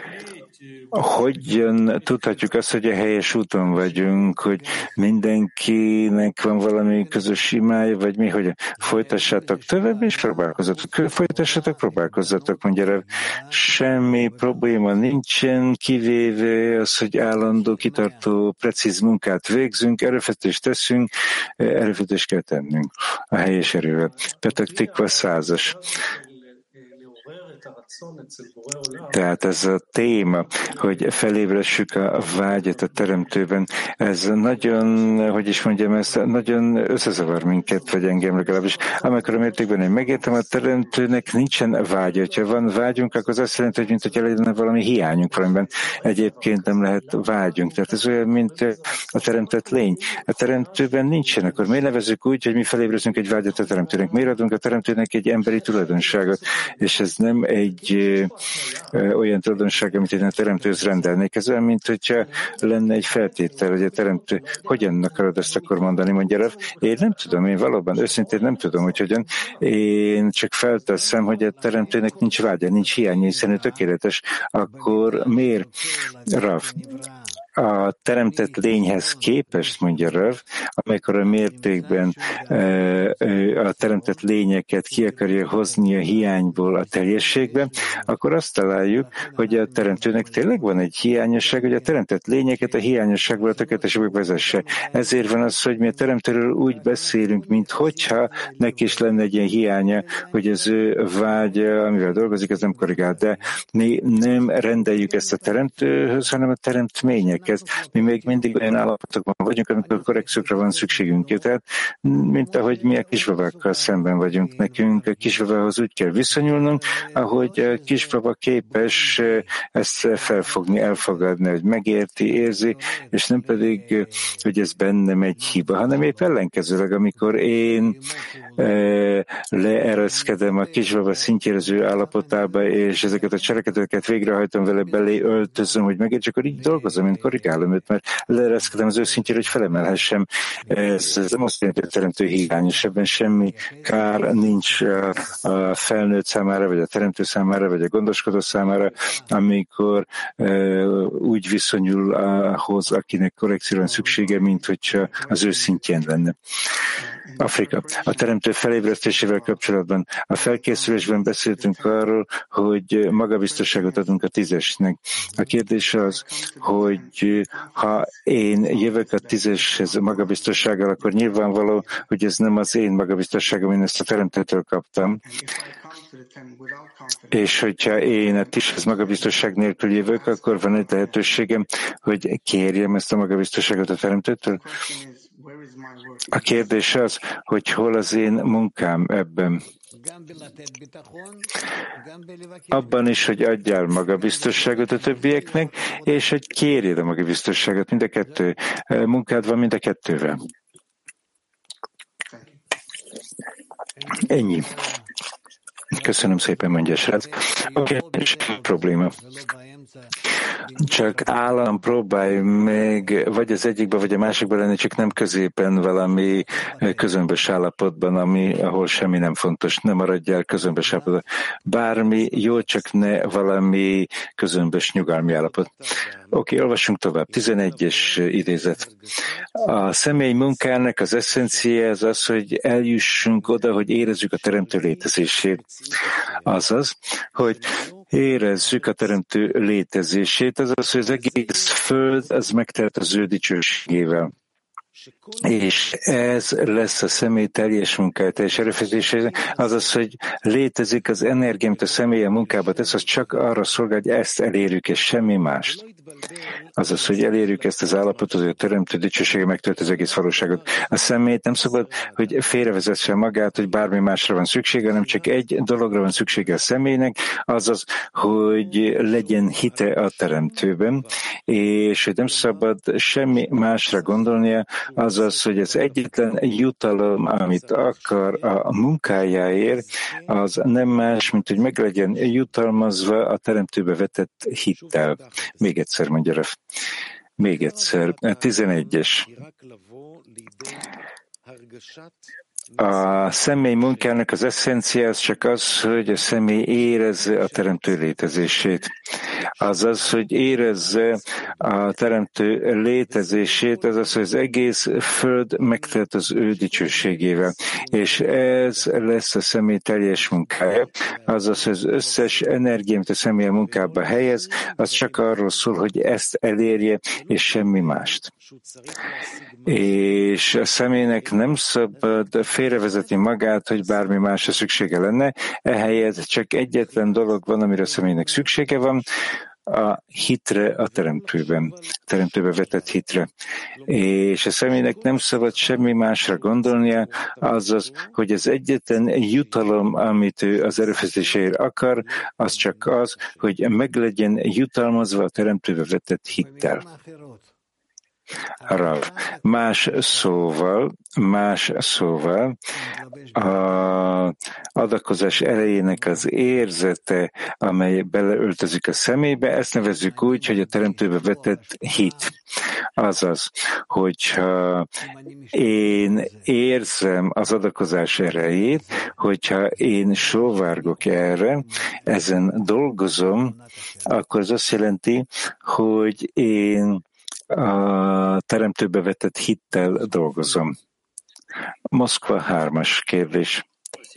S1: Hogyan tudhatjuk azt, hogy a helyes úton vagyunk, hogy mindenkinek van valami közös imája, vagy mi, hogy folytassátok tovább, és próbálkozzatok, mondja Rav. Semmi probléma nincsen, kivéve az, hogy állandó, kitartó, precíz munkát végzünk, erőfeszítést teszünk, erőfeszítést kell tennünk a helyes erővel. Petach Tikva 100-as. Tehát ez a téma, hogy felébressük a vágyat a teremtőben, ez nagyon, hogy is mondjam, ez nagyon összezavar minket, vagy engem legalábbis. Amikor a mértékben én megértem, a teremtőnek nincsen vágya. Ha van vágyunk, akkor az azt jelenti, hogy mint lenne valami hiányunk valamiben. Egyébként nem lehet vágyunk. Tehát ez olyan, mint a teremtett lény. A teremtőben nincsen. Akkor miért nevezzük úgy, hogy mi felébreszünk egy vágyat a teremtőnek? Miért adunk a teremtőnek egy emberi tulajdonságot? És ez nem egy olyan tulajdonság, amit én a teremtőhöz rendelnék. Ez olyan, mint hogyha lenne egy feltétel, hogy a teremtő hogyan akarod ezt akkor mondani, mondja Rav. Én nem tudom, én valóban őszintén nem tudom, hogy hogyan. Én csak felteszem, hogy a teremtőnek nincs vágya, nincs hiány, hiszen ő tökéletes. Akkor miért, Rav? A teremtett lényhez képest, mondja Rav, amikor a mértékben a teremtett lényeket ki akarja hozni a hiányból a teljességbe, akkor azt találjuk, hogy a teremtőnek tényleg van egy hiányosság, hogy a teremtett lényeket a hiányosságból a tökéletességbe vezesse. Ezért van az, hogy mi a teremtőről úgy beszélünk, mint hogyha neki is lenne egy ilyen hiánya, hogy az ő vágya, amivel dolgozik, ez nem korrigált. De mi nem rendeljük ezt a teremtőhöz, hanem a teremtmények. Mi még mindig olyan állapotokban vagyunk, amikor korrekciókra van szükségünk. Tehát, mint ahogy mi a kisbabákkal szemben vagyunk. Nekünk a kisbabához úgy kell viszonyulnunk, ahogy a kisbaba képes ezt felfogni, elfogadni, hogy megérti, érzi, és nem pedig, hogy ez bennem egy hiba, hanem épp ellenkezőleg, amikor én leereszkedem a kisbaba szintjérező állapotába, és ezeket a cselekedeteket végrehajtom vele, belé öltözöm, hogy megértsek, akkor így dolgozom, mint korrigálom őt, mert leereszkedem az ő szintjére, hogy felemelhessem. Ez nem azt jelenti, hogy teremtő hiányos, ebben semmi kár nincs a felnőtt számára, vagy a teremtő számára, vagy a gondoskodó számára, amikor úgy viszonyul ahhoz, akinek korrekcióra van szüksége, mint hogyha az ő szintjén lenne. Afrika. A teremtő felébresztésével kapcsolatban a felkészülésben beszéltünk arról, hogy magabiztosságot adunk a 10-esnek. A kérdés az, hogy ha én jövök a 10-eshez magabiztossággal, akkor nyilvánvaló, hogy ez nem az én magabiztosságom, én ezt a teremtőtől kaptam. És hogyha én a 10-hez magabiztosság nélkül jövök, akkor van egy lehetőségem, hogy kérjem ezt a magabiztosságot a teremtőtől. A kérdés az, hogy hol az én munkám ebben. Abban is, hogy adjál magabiztosságot a többieknek, és hogy kérjéd a magabiztosságot. Mind a kettő. Munkád van mind a kettővel. Ennyi. Köszönöm szépen, mondja Srác. Oké, probléma. csak állam próbálj meg vagy az egyikben, vagy a másikban lenni, csak nem középen valami közömbös állapotban, ahol semmi nem fontos. Ne maradjál közömbös állapotban. Bármi jó, csak ne valami közömbös nyugalmi állapot. Oké, olvassunk tovább. 11-es idézet. A személy munkának az eszencia az, hogy eljussunk oda, hogy érezzük a teremtő létezését. Azaz, hogy érezzük a teremtő létezését, azaz, hogy az egész föld az megtelt az ő dicsőségével. És ez lesz a személy teljes munkája, teljes erőfeszítése, azaz, hogy létezik az energia, amit a személy a munkába tesz, az csak arra szolgál, hogy ezt elérjük, és semmi mást. Azaz, hogy elérjük ezt az állapotot, hogy a teremtő dicsősége megtölt az egész valóságot. A személyt nem szabad, hogy félrevezesse magát, hogy bármi másra van szüksége, hanem csak egy dologra van szüksége a személynek, azaz, hogy legyen hite a teremtőben, és hogy nem szabad semmi másra gondolnia, azaz, hogy az egyetlen jutalom, amit akar a munkájáért, az nem más, mint hogy meg legyen jutalmazva a teremtőbe vetett hittel. Még egyszer mondja Raf. Még egyszer. 11-es. A személy munkának az eszencia az csak az, hogy a személy érezze a teremtő létezését. Azaz, hogy érezze a teremtő létezését, azaz, hogy az egész föld megtelt az ő dicsőségével. És ez lesz a személy teljes munkája. Azaz, hogy az összes energia, amit a személy a munkába helyez, az csak arról szól, hogy ezt elérje, és semmi mást. És a személynek nem szabad félrevezetni magát, hogy bármi másra szüksége lenne, ehelyett csak egyetlen dolog van, amire a személynek szüksége van, a hitre a teremtőben, a teremtőbe vetett hitre. És a személynek nem szabad semmi másra gondolnia, azaz, hogy az egyetlen jutalom, amit ő az erőfeszítéséért akar, az csak az, hogy meg legyen jutalmazva a teremtőbe vetett hittel. Rav. Más szóval, a adakozás elejének az érzete, amely beleöltözik a személybe, ezt nevezzük úgy, hogy a teremtőbe vetett hit. Azaz, hogyha én érzem az adakozás erejét, hogyha én sóvárgok erre, ezen dolgozom, akkor az azt jelenti, hogy én a teremtőbe vetett hittel dolgozom. Moszkva 3-as kérdés.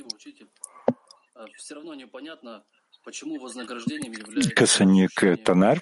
S1: Köszönjük, tanár.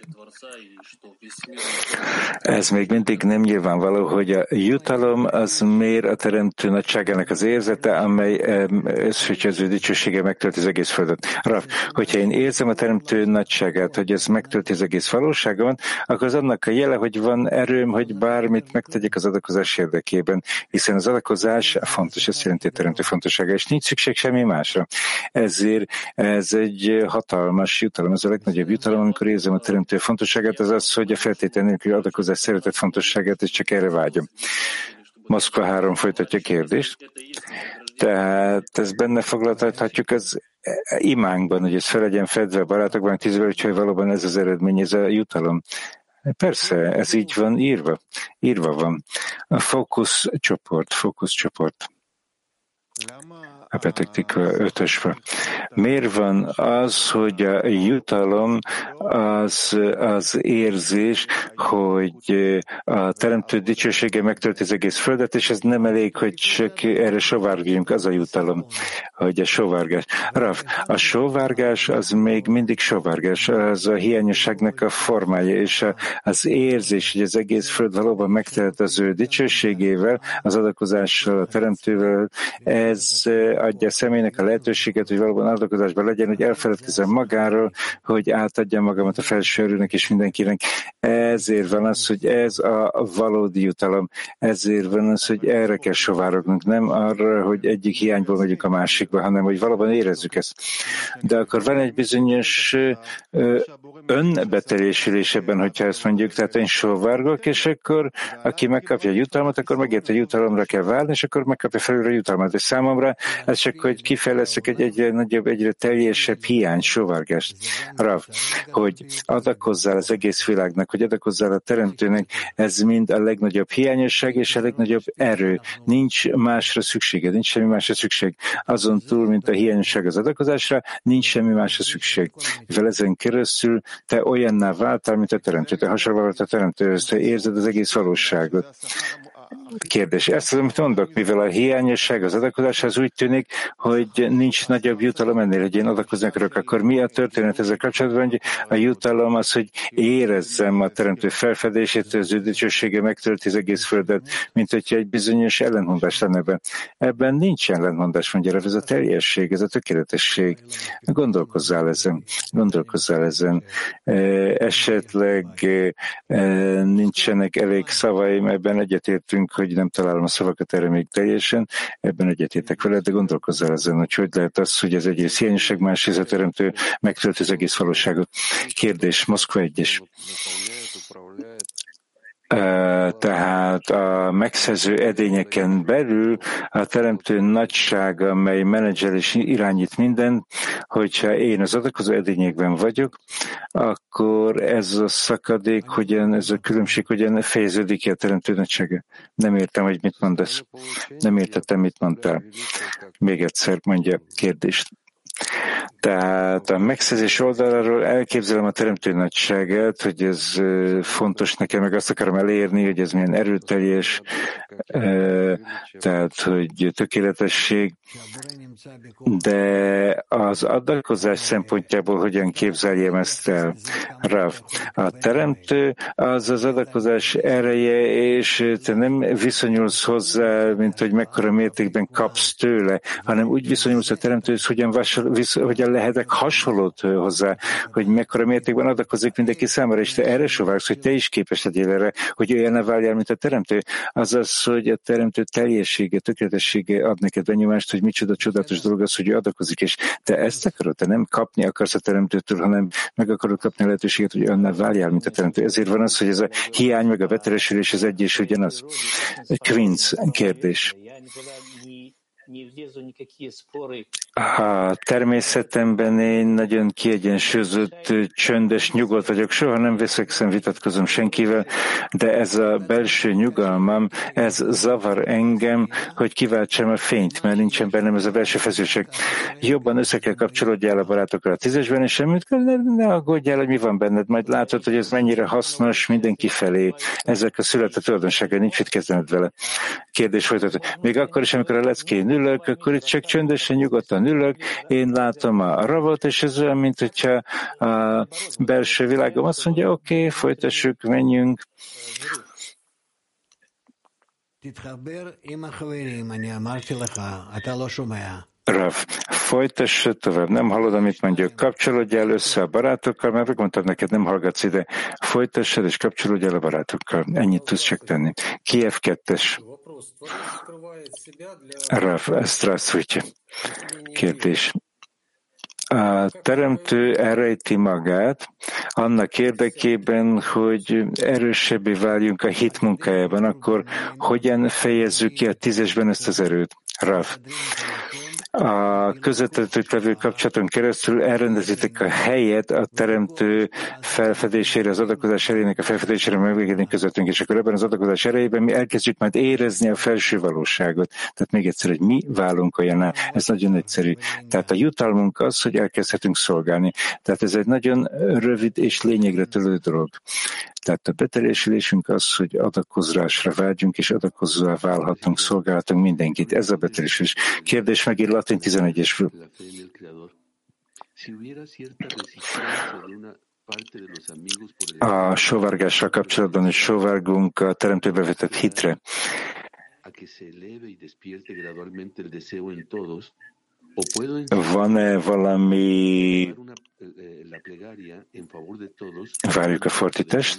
S1: Ez még mindig nem nyilvánvaló, hogy a jutalom az miért a teremtő nagyságának az érzete, amely összecsöző dicsősége megtölti az egész földet. Rav, hogyha én érzem a teremtő nagyságát, hogy ez megtölti az egész valóságon, akkor az annak a jele, hogy van erőm, hogy bármit megtegyek az adakozás érdekében, hiszen az adakozás fontos, ez jelenti a teremtő fontossága, és nincs szükség semmi másra. Ezért ez egy hatalmas jutalom, ez a legnagyobb jutalom, amikor érzem a teremtő fontosságát, az az, hogy a feltétel nélkül adakozás szeretet fontosságát, és csak erre vágyom. Moszkva 3 folytatja a kérdést. Tehát ezt benne foglaltathatjuk az imánkban, hogy ez fel legyen fedve a barátokban, tízvel, hogy valóban ez az eredmény, ez a jutalom. Persze, ez így van írva. Írva van. A fókuszcsoport. A Petektikva 5-ösbe. Miért van az, hogy a jutalom az érzés, hogy a teremtő dicsősége megtölti az egész földet, és ez nem elég, hogy csak erre sovárgjunk, az a jutalom, hogy a sovárgás. Rav, a sovárgás az még mindig sovárgás, az a hiányosságnak a formája, és az érzés, hogy az egész föld valóban megtelt az ő dicsőségével, az adakozással, a teremtővel, ez adja a személynek a lehetőséget, hogy valóban adakozásban legyen, hogy elfeledkezzen magáról, hogy átadja magamat a felső erőnek és mindenkinek. Ezért van az, hogy ez a valódi jutalom. Ezért van az, hogy erre kell sovárognunk, nem arra, hogy egyik hiányból megyünk a másikba, hanem hogy valóban érezzük ezt. De akkor van egy bizonyos önbeteljesülés ebben, hogyha ezt mondjuk, tehát én sóvárgok, és akkor aki megkapja a jutalmat, akkor megért a jutalomra kell várni, és akkor megkapja felülre a jutalmat. És számomra Ez csak, hogy kifejleszek egy egyre nagyobb, egyre teljesebb hiány, sóvárgást. Rav, hogy adakozzál az egész világnak, hogy adakozzál a teremtőnek, ez mind a legnagyobb hiányosság és a legnagyobb erő. Nincs másra szükséged, nincs semmi másra szükség. Azon túl, mint a hiányosság az adakozásra, nincs semmi másra szükség. Mivel ezen keresztül te olyanná váltál, mint a teremtő. Te hasonló volt a teremtőhöz, te érzed az egész valóságot. Kérdés. Ezt az, amit mondok, mivel a hiányosság az adakozáshoz úgy tűnik, hogy nincs nagyobb jutalom ennél, hogy én adakozni akarok, akkor mi a történet ezzel kapcsolatban, hogy a jutalom az, hogy érezzem a teremtő felfedését, az ő dicsősége megtölti az egész földet, mint hogyha egy bizonyos ellentmondás lenne ebben. Ebben nincs ellentmondás, mondja, ez a teljesség, ez a tökéletesség. Gondolkozzál ezen. Esetleg nincsenek elég szavaim, ebben egyetértünk, hogy nem találom a szavakat erre még teljesen, ebben egyetértek vele, de gondolkozzál ezen, hogy lehet az, hogy ez egész hiányosság, másrészt a teremtő megtölti az egész valóságot. Kérdés, Moszkva 1-es. Tehát a megszerző edényeken belül a teremtő nagysága, amely menedzsel és irányít minden, hogyha én az adakozó edényekben vagyok, akkor ez a szakadék, ez a különbség hogyan fejeződik ki a teremtő nagysága. Nem értem, hogy mit mondasz. Nem értettem, mit mondtál. Még egyszer mondja kérdést. Tehát a megszerzés oldaláról elképzelem a teremtő nagyságát, hogy ez fontos nekem, meg azt akarom elérni, hogy ez milyen erőteljes, tehát hogy tökéletesség, de az adakozás szempontjából hogyan képzeljem ezt el? Rav, a teremtő az adakozás ereje, és te nem viszonyulsz hozzá, mint hogy mekkora mértékben kapsz tőle, hanem úgy viszonyulsz a teremtőhöz, hogyan lehetek hasonlót hozzá, hogy mekkora mértékben adakozik mindenki számára, és te erre sovárgsz, hogy te is képes legyél erre, hogy olyan váljál, mint a teremtő. Azaz, hogy a teremtő teljessége, tökéletessége ad neked benyomást, hogy micsoda csodálatos dolog az, hogy ő adakozik, és te ezt akarod, te nem kapni akarsz a teremtőtől, hanem meg akarod kapni a lehetőséget, hogy annál váljál, mint a teremtő. Ezért van az, hogy ez a hiány meg a beteljesülés az egy és ugyanaz. Quinc, kérdés. A természetemben én nagyon kiegyensúlyozott, csöndes, nyugodt vagyok, soha nem veszekszem, vitatkozom senkivel, de ez a belső nyugalmam, ez zavar engem, hogy kiváltsam a fényt, mert nincsen bennem ez a belső feszültség. Jobban össze kell kapcsolódjál a barátokkal a 10-esben, és semmit ne aggódjál, hogy mi van benned, majd látod, hogy ez mennyire hasznos mindenki felé. Ezek a született tulajdonságai, nincs mit kezdened vele. Kérdés folytatott. Még akkor is, amikor a leckén ülök, akkor itt csak csöndesen, nyugodtan ülök, én látom a ravot, és ez olyan, mint hogyha a belső világom azt mondja, oké, folytassuk, menjünk. Rav, folytassa tovább, nem hallod, amit mondjuk, kapcsolódj el össze a barátokkal, mert megmondtam neked, nem hallgatsz ide, folytassad és kapcsolódj el a barátokkal, ennyit tudsz csak tenni. Kiev 2-es. Rav, здравствуйте. Kérdés. A teremtő elrejti magát annak érdekében, hogy erősebbé váljunk a hit munkájában, akkor hogyan fejezzük ki a 10-esben ezt az erőt? Rav. A közvetlenül levő kapcsolaton keresztül elrendezitek a helyet a teremtő felfedésére, az adakozás erejének a felfedésére megvégedni közöttünk, és akkor ebben az adakozás erejében mi elkezdjük majd érezni a felső valóságot. Tehát még egyszer, hogy mi válunk olyanná, ez nagyon egyszerű. Tehát a jutalmunk az, hogy elkezdhetünk szolgálni. Tehát ez egy nagyon rövid és lényegre törő dolog. Tehát a beteljesülésünk az, hogy adakozásra vágyunk, és adakozzá válhatunk, szolgálhatunk mindenkit. Ez a beteljesülés. Kérdés megint Latin 11-esből. A sóvárgással kapcsolatban, hogy sóvárgunk a teremtőbe vetett hitre. Van-e valami... Várjuk a fordítást.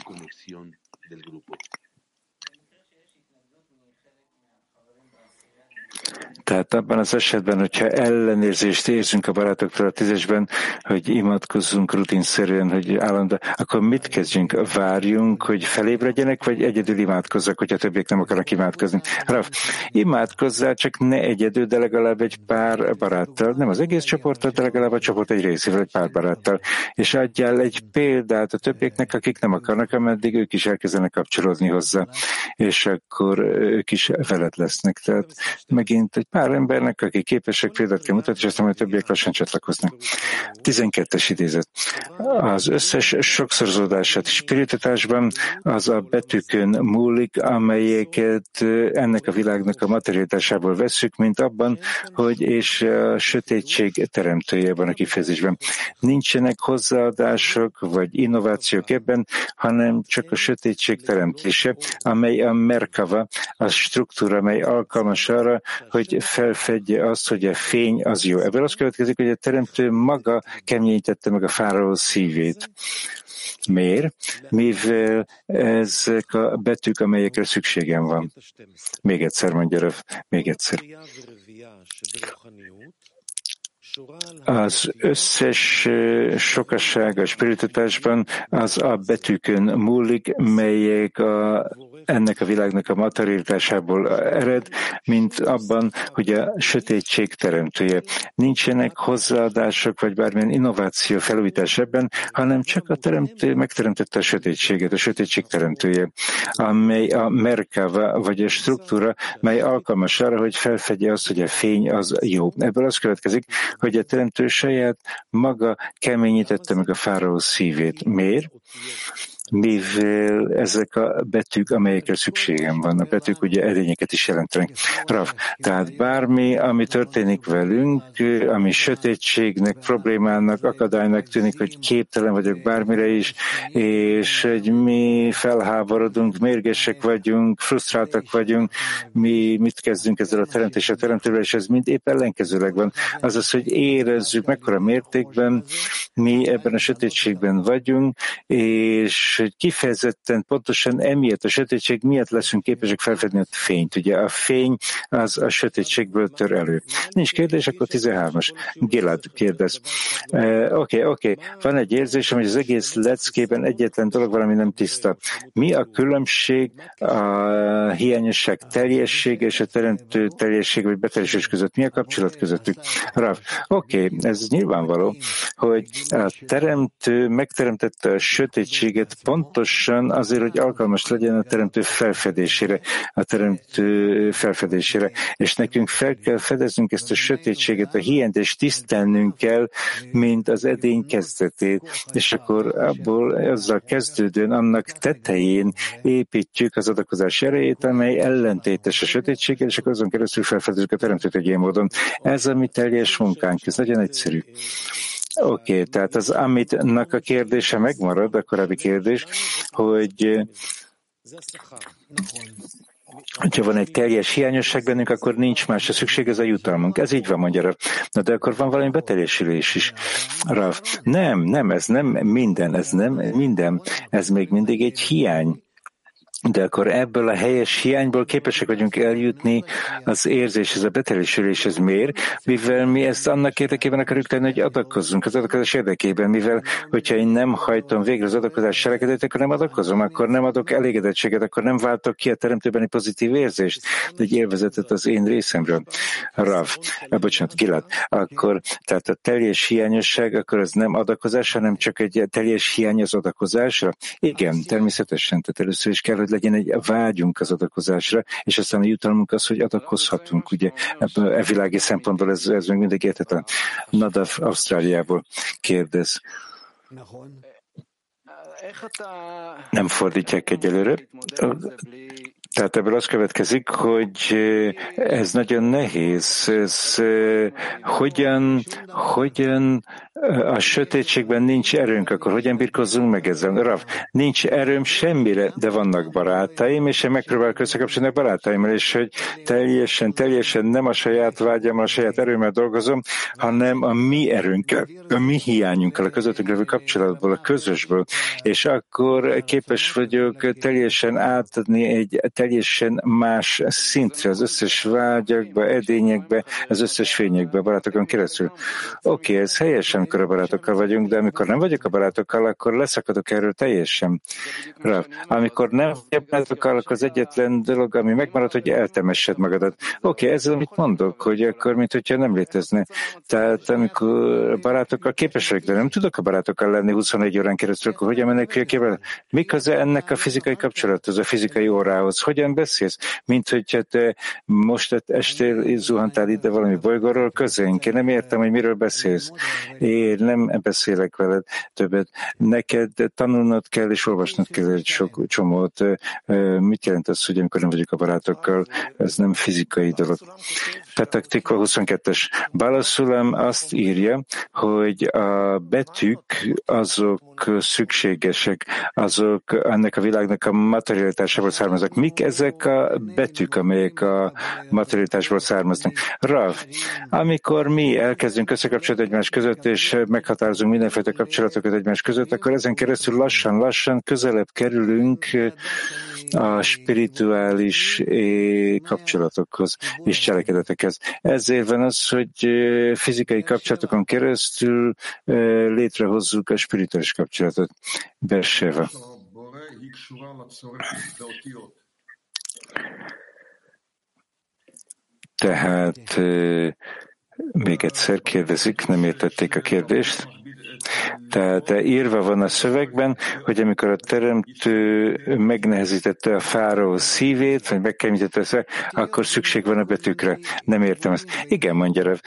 S1: Tehát abban az esetben, hogyha ellenérzést érzünk a barátoktól a 10-esben, hogy imádkozzunk rutinszerűen, hogy állandóan, akkor mit kezdjünk? Várjunk, hogy felébredjenek, vagy egyedül imádkozzak, hogyha többiek nem akarnak imádkozni? Rav, imádkozzál, csak ne egyedül, de legalább egy pár baráttal. Nem az egész csoporttal, de legalább a csoport egy részével, egy pár baráttal. És adjál egy példát a többieknek, akik nem akarnak, ameddig ők is elkezdenek kapcsolódni hozzá. És akkor ők is veled lesznek. Tehát megint egy pár embernek, akik képesek példát kell mutatni, és aztán majd többiek lassan csatlakoznak. 12-es idézet. Az összes sokszorozódását spirititásban az a betűkön múlik, amelyeket ennek a világnak a materialitásából vesszük, mint abban, hogy és a sötétség teremtője van a kifejezésben. Nincsenek hozzáadások vagy innovációk ebben, hanem csak a sötétség teremtése, amely a Merkava, a struktúra, amely alkalmas arra, hogy felfedje azt, hogy a fény az jó. Ebből az következik, hogy a teremtő maga keményítette meg a fáraó szívét. Miért? Mivel ezek a betűk, amelyekre szükségem van. Még egyszer mondja Rav, még egyszer. Az összes sokaság a spirititásban az a betűkön múlik, melyek ennek a világnak a materialitásából ered, mint abban, hogy a sötétség teremtője. Nincsenek hozzáadások, vagy bármilyen innováció, felújítás ebben, hanem csak a teremtő megteremtette a sötétséget, a sötétség teremtője, amely a Merkava, vagy a struktúra, mely alkalmas arra, hogy felfedje azt, hogy a fény az jó. Ebből az következik, hogy a teremtő saját maga keményítette meg a fáraó szívét. Miért? Mivel ezek a betűk, amelyekre szükségem van. A betűk ugye edényeket is jelentenek. Rav, tehát bármi, ami történik velünk, ami sötétségnek, problémának, akadálynak tűnik, hogy képtelen vagyok bármire is, és hogy mi felháborodunk, mérgesek vagyunk, frusztráltak vagyunk, mi mit kezdünk ezzel a teremtéssel, a teremtővel, és ez mind épp ellenkezőleg van. Azaz, hogy érezzük, mekkora mértékben mi ebben a sötétségben vagyunk, és hogy kifejezetten pontosan emiatt, a sötétség miatt leszünk képesek felfedni a fényt. Ugye a fény az a sötétségből tör elő. Nincs kérdés, akkor 13-as. Gilad kérdez. Oké. Van egy érzésem, hogy az egész leckében egyetlen dolog valami nem tiszta. Mi a különbség a hiányosság teljessége és a teremtő teljessége vagy beteljesés között? Mi a kapcsolat közöttük? Rav, ez nyilvánvaló, hogy a teremtő megteremtette a sötétséget pontosan azért, hogy alkalmas legyen a teremtő felfedésére, és nekünk fel kell fedeznünk ezt a sötétséget, a hiányt, és tisztelnünk kell, mint az edény kezdetét, és akkor abból azzal kezdődően annak tetején építjük az adakozás erejét, amely ellentétes a sötétséggel, és akkor azon keresztül felfedezzük a teremtőt egy ilyen módon. Ez a mi teljes munkánk, ez nagyon egyszerű. Tehát az Amitnak a kérdése megmarad, a korábbi kérdés, hogy ha van egy teljes hiányosság bennünk, akkor nincs másra szükség, ez a jutalmunk. Ez így van, mondja Rav. Na de akkor van valami beteljesülés is. Rav, nem, ez nem minden, ez még mindig egy hiány. De akkor ebből a helyes hiányból képesek vagyunk eljutni az érzéshez, a beteljesüléshez. Miért? Mivel mi ezt annak érdekében akarjuk tenni, hogy adakozzunk az adakozás érdekében, mivel hogyha én nem hajtom végre az adakozás cselekedet, akkor nem adakozom, akkor nem adok elégedettséget, akkor nem váltok ki a teremtőben egy pozitív érzést, egy élvezetet az én részemről. Rav, Gilad, akkor tehát a teljes hiányosság, akkor az nem adakozás, hanem csak egy teljes hiány az adakozásra? Igen, természetesen, tehát először is kell, hogy legyen egy vágyunk az adakozásra, és aztán a jutalmunk az, hogy adakozhatunk. Ugye ebből világi szempontból ez még mindig értetlen. Nadav Ausztráliából kérdez. Nem fordítják egyelőre. Tehát ebből az következik, hogy ez nagyon nehéz. Ez hogyan a sötétségben nincs erőnk, akkor hogyan birkozzunk meg ezzel? Rav, nincs erőm semmire, de vannak barátaim, és én megpróbálok összekapcsolni a barátaimmal, és hogy teljesen nem a saját vágyammal, a saját erőmmel dolgozom, hanem a mi erőnkkel, a mi hiányunkkal, a közöttünk levő kapcsolatból, a közösből, és akkor képes vagyok teljesen átadni egy teljesen más szintre, az összes vágyakba, edényekbe, az összes fényekbe, a barátokon keresztül. Oké, ez helyes, amikor a barátokkal vagyunk, de amikor nem vagyok a barátokkal, akkor leszakadok erről teljesen. Rav, amikor nem vagy a barátokkal, akkor az egyetlen dolog, ami megmarad, hogy eltemessed magadat. Oké, ez amit mondok, hogy akkor, mint hogyha nem létezne. Tehát amikor barátokkal képes vagyok, de nem tudok a barátokkal lenni 24 órán keresztül, akkor hogyan meneküljek? Mi köze ennek a fizikai kapcsolathoz, a fizikai órához? Hogyan beszélsz? Mint hogy te most estél, zuhantál ide valami bolygóról közénk. Én nem értem, hogy miről beszélsz. Én nem beszélek veled többet. Neked tanulnod kell és olvasnod kell egy sok csomót. Mit jelent az, hogy amikor nem vagyok a barátokkal? Ez nem fizikai dolog. Petak Tikva 22-es. Balaszulam azt írja, hogy a betűk azok szükségesek, azok ennek a világnak a materialitásából származnak. Mik ezek a betűk, amelyek a materialitásból származnak? Rav, amikor mi elkezdünk összekapcsolni egymás között, és meghatározunk mindenfajta kapcsolatokat egymás között, akkor ezen keresztül lassan közelebb kerülünk a spirituális kapcsolatokhoz és cselekedetekhez. Ezért van az, hogy fizikai kapcsolatokon keresztül létrehozzuk a spirituális kapcsolatot. Berseva. Tehát még egyszer kérdezik, nem értették a kérdést. Tehát írva van a szövegben, hogy amikor a teremtő megnehezítette a fáraó szívét, vagy megkeményítette, akkor szükség van a betűkre. Nem értem ezt. Igen, mondja Rav.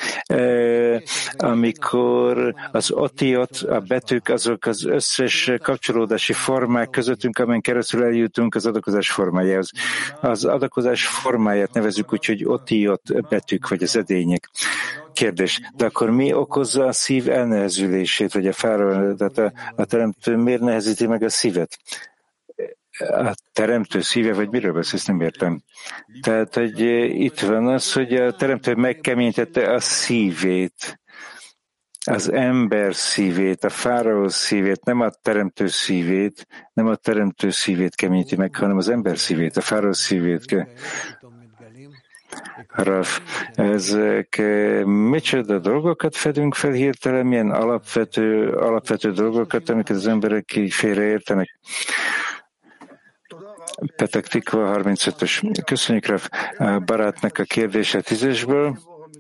S1: Amikor az otiot, a betűk, azok az összes kapcsolódási formák közöttünk, amelyen keresztül eljutunk az adakozás formájához. Az adakozás formáját nevezzük úgy, hogy otiot betűk, vagy az edények. Kérdés, de akkor mi okozza a szív elnehezülését, vagy a fáraó, tehát a teremtő miért nehezíti meg a szívet? A teremtő szíve, vagy miről beszélsz, nem értem. Tehát, hogy itt van az, hogy a teremtő megkeményítette a szívét, az ember szívét, a fáraó szívét, nem a teremtő szívét keményíti meg, hanem az ember szívét, a fáraó szívét. Rav, ezek micsoda dolgokat fedünk fel hirtelen, milyen alapvető dolgokat, amiket az emberek így félreértenek. Petak Tikva 35-ös. Köszönjük Rav barátnak a kérdése 10-esből.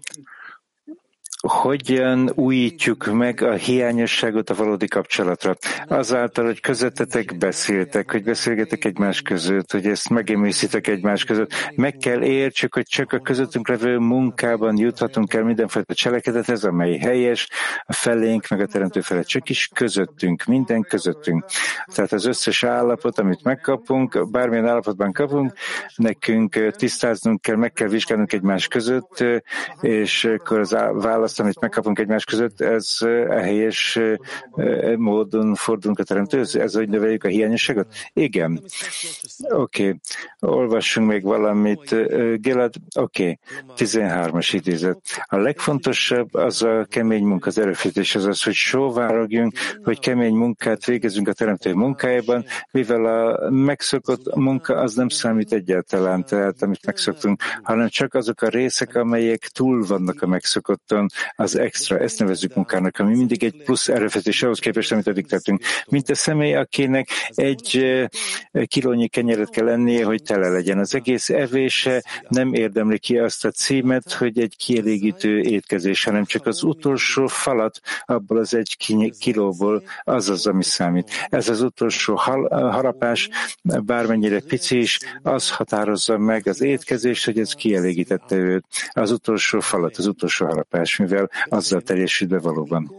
S1: Hogyan újítjuk meg a hiányosságot a valódi kapcsolatra? Azáltal, hogy közöttetek beszéltek, hogy beszélgetek egymás között, hogy ezt megemészítek egymás között. Meg kell értsük, hogy csak a közöttünk levő munkában juthatunk el mindenfajta cselekedethez, amely helyes, a felénk, meg a teremtő felé. Csak is közöttünk, minden közöttünk. Tehát az összes állapot, amit megkapunk, bármilyen állapotban kapunk, nekünk tisztáznunk kell, meg kell vizsgálnunk egymás között, és akkor az válasz, amit megkapunk egymás között, ez a helyes módon fordulunk a teremtőhöz? Ez, hogy növeljük a hiányosságot? Igen. Oké. Olvassunk még valamit. Gilad, 13-as idézet. A legfontosabb az a kemény munka, az erőfeszítés, az, hogy sóvárogjunk, hogy kemény munkát végezünk a teremtő munkájában, mivel a megszokott munka az nem számít egyáltalán, tehát amit megszoktunk, hanem csak azok a részek, amelyek túl vannak a megszokotton, az extra, ezt nevezzük munkának, ami mindig egy plusz erőfeszítés ahhoz képest, amit eddig tettünk. Mint a személy, akinek egy kilónyi kenyeret kell lennie, hogy tele legyen. Az egész evése nem érdemli ki azt a címet, hogy egy kielégítő étkezés, hanem csak az utolsó falat abból az 1 kilóból az, ami számít. Ez az utolsó harapás, bármennyire pici is, az határozza meg az étkezést, hogy ez kielégítette őt. Az utolsó falat, az utolsó harapás, mivel azzal teljesít be valóban.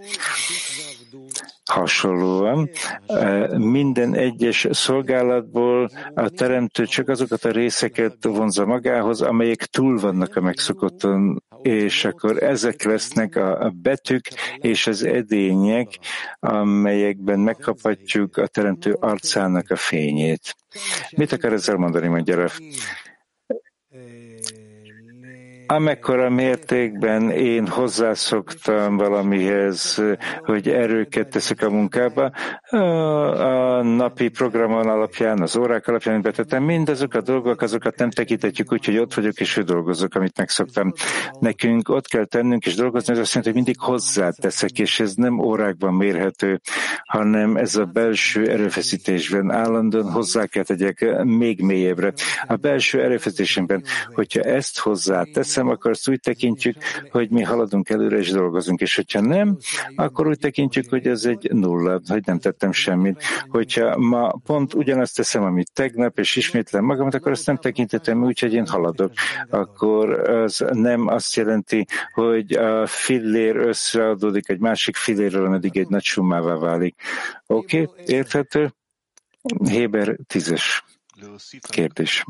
S1: Hasonlóan minden egyes szolgálatból a teremtő csak azokat a részeket vonzza magához, amelyek túl vannak a megszokotton, és akkor ezek lesznek a betűk és az edények, amelyekben megkaphatjuk a teremtő arcának a fényét. Mit akar ezzel mondani, mondja Rav? Amekkora mértékben én hozzászoktam valamihez, hogy erőket teszek a munkába, a napi programon alapján, az órák alapján betettem, mindazok a dolgok, azokat nem tekintetjük úgy, hogy ott vagyok és ő dolgozok, amit megszoktam. Nekünk ott kell tennünk és dolgozni, ez azt jelenti, hogy mindig hozzáteszek, és ez nem órákban mérhető, hanem ez a belső erőfeszítésben állandóan hozzá kell tegyek még mélyebbre. A belső erőfeszítésemben, hogyha ezt hozzáteszem, akkor azt úgy tekintjük, hogy mi haladunk előre és dolgozunk, és hogyha nem, akkor úgy tekintjük, hogy ez egy nulla, hogy nem tettem semmit. Hogyha ma pont ugyanazt teszem, amit tegnap, és ismétlem magamat, akkor azt nem tekintetem úgy, hogy én haladok. Akkor az nem azt jelenti, hogy a fillér összeadódik egy másik fillérről, ameddig egy nagy summává válik. Oké, érthető? Héber 10-es kérdés.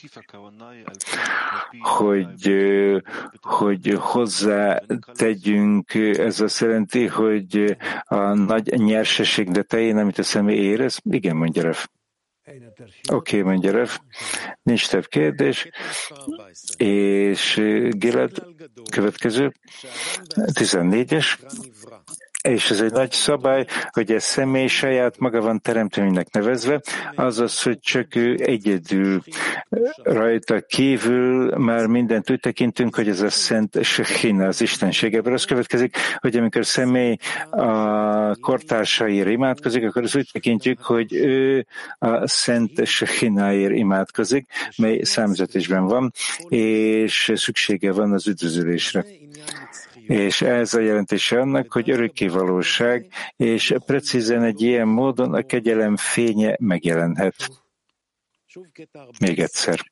S1: Hogy hozzá tegyünk, ez azt jelenti, hogy a nagy nyerseség tetején, amit a személy érez? Igen, mondja Ref. Oké, mondja Ref. Nincs több kérdés. És Gilad, következő, 14-es. És ez egy nagy szabály, hogy a személy saját maga van teremtőnek nevezve, azaz, hogy csak ő egyedül rajta kívül már mindent úgy tekintünk, hogy ez a szent Shechina, az Istenség. Ebből az következik, hogy amikor a személy a kortársaira imádkozik, akkor az úgy tekintjük, hogy ő a szent Shechináért imádkozik, mely számüzetésben van, és szüksége van az üdvözülésre. És ez a jelentése annak, hogy örökké valóság, és precízen egy ilyen módon a kegyelem fénye megjelenhet. Még egyszer.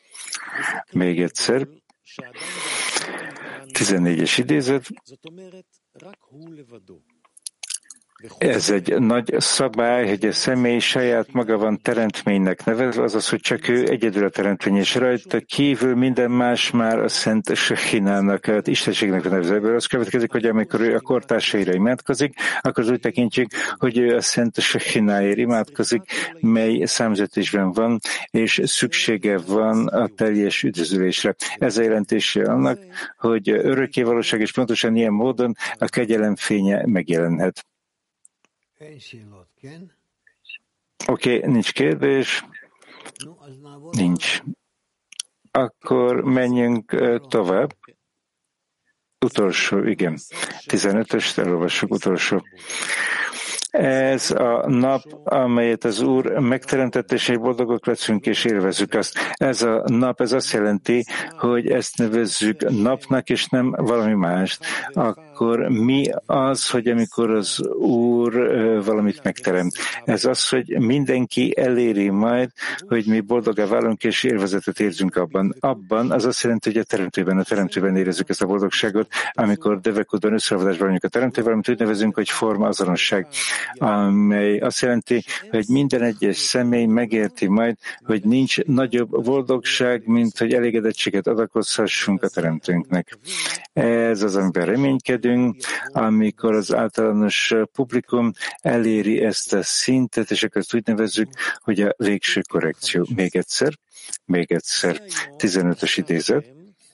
S1: 14-es idézet. Ez egy nagy szabály, hogy a személy saját maga van teremtménynek nevezve, azaz, hogy csak ő egyedül a teremtmény, és rajta kívül minden más már a szent Shechinának, az Istenségnek nevezve. Ebből az következik, hogy amikor ő a kortársaira imádkozik, akkor úgy tekintjük, hogy ő a szent Shechináért imádkozik, mely számüzetésben van, és szüksége van a teljes üdvözülésre. Ez a jelentése annak, hogy örökké valóság, és pontosan ilyen módon a kegyelem fénye megjelenhet. Oké, nincs kérdés. Nincs. Akkor menjünk tovább. Utolsó, igen. 15-öst elolvassuk utolsó. Ez a nap, amelyet az Úr megteremtett, és egy boldogok leszünk, és élvezzük azt. Ez a nap, ez azt jelenti, hogy ezt nevezzük napnak, és nem valami mást. Akkor mi az, hogy amikor az Úr valamit megteremt? Ez az, hogy mindenki eléri majd, hogy mi boldogá válunk, és élvezetet érzünk abban. Abban az azt jelenti, hogy a teremtőben érezzük ezt a boldogságot, amikor Devekudban összeolvadásban vagyunk a teremtővel, amit úgy nevezünk, hogy forma azonosság, amely azt jelenti, hogy minden egyes személy megérti majd, hogy nincs nagyobb boldogság, mint hogy elégedettséget adakozhassunk a teremtőnknek. Ez az, amiben reménykedünk, amikor az általános publikum eléri ezt a szintet, és akkor ezt úgy nevezzük, hogy a végső korrekció. Még egyszer, 15-ös idézet.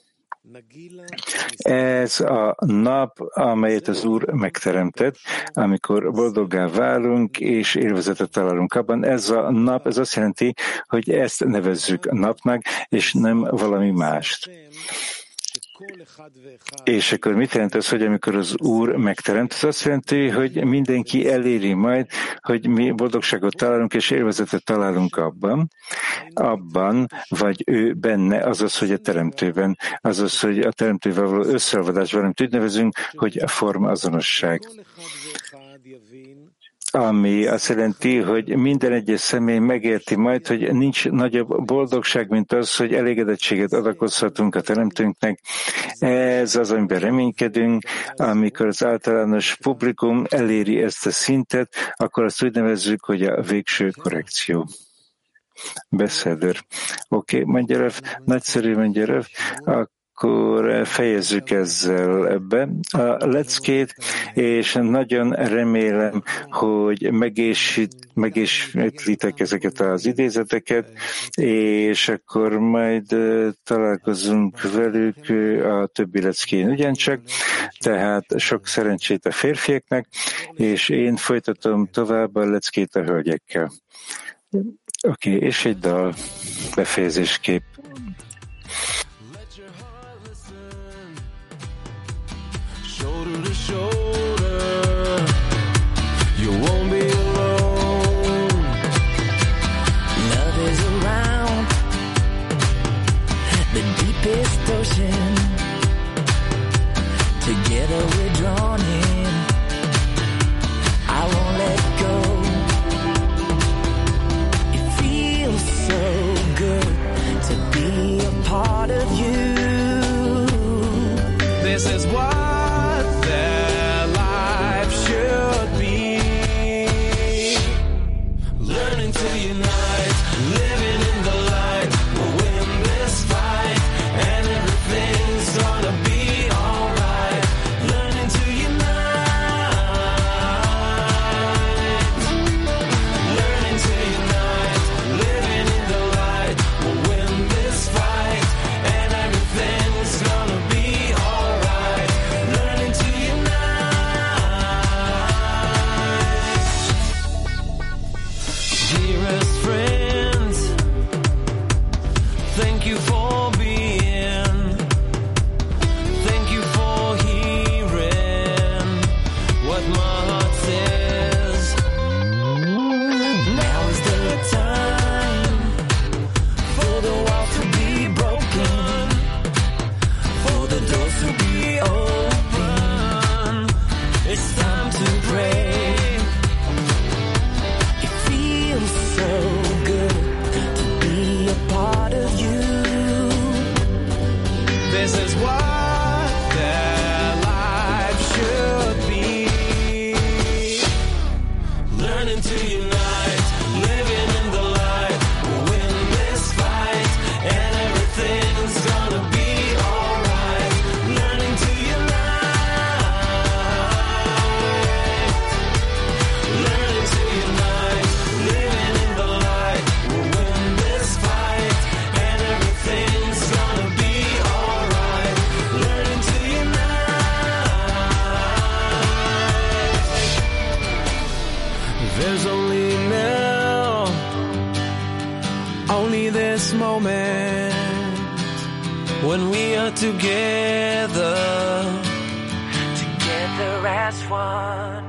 S1: Ez a nap, amelyet az Úr megteremtett, amikor boldoggá válunk és élvezetet találunk abban. Ez a nap, ez azt jelenti, hogy ezt nevezzük napnak, és nem valami mást. És akkor mit jelent ez, hogy amikor az Úr megteremt? Ez azt jelenti, hogy mindenki eléri majd, hogy mi boldogságot találunk és élvezetet találunk abban, vagy ő benne, azaz, hogy a teremtőben, azaz, hogy a teremtővel való összeolvadásban, amit úgy nevezünk, hogy a forma azonosság. Ami azt jelenti, hogy minden egyes személy megérti majd, hogy nincs nagyobb boldogság, mint az, hogy elégedettséget adakozhatunk a teremtőnknek. Ez az, amiben reménykedünk, amikor az általános publikum eléri ezt a szintet, akkor azt úgy nevezzük, hogy a végső korrekció. Beszéder. Oké, mondja Rav, nagyszerű, mondja Rav. akkor fejezzük ezzel be a leckét, és nagyon remélem, hogy megismétlitek ezeket az idézeteket, és akkor majd találkozunk velük a többi leckén ugyancsak. Tehát sok szerencsét a férfiaknak, és én folytatom tovább a leckét a hölgyekkel. Oké, és egy dal befejezésképp. Shoulder to shoulder, you won't be alone. Love is around the deepest ocean. Together we're drawn in. I won't let go. It feels so good to be a part of you. This is what their life should be. Learning to unite, living in the light. We'll win this fight, and everything's gonna be alright. Learning to unite, learning to unite, living in the light. We'll win this fight, and everything's gonna be alright. Learning to unite. Dearest friends, thank you for being. Thank you for hearing what my heart says. Now is the time for the walls to be broken, for the doors to be open. It's time to pray. It feels so good to be a part of you. This is what their life should be. Learning to unite, living in the light. We'll win this fight, and everything's gonna be alright. Learning to unite, learning to unite, living in the light. We'll win this fight, and everything's gonna be alright. Learning to unite. There's only now, only this moment, when we are together as one.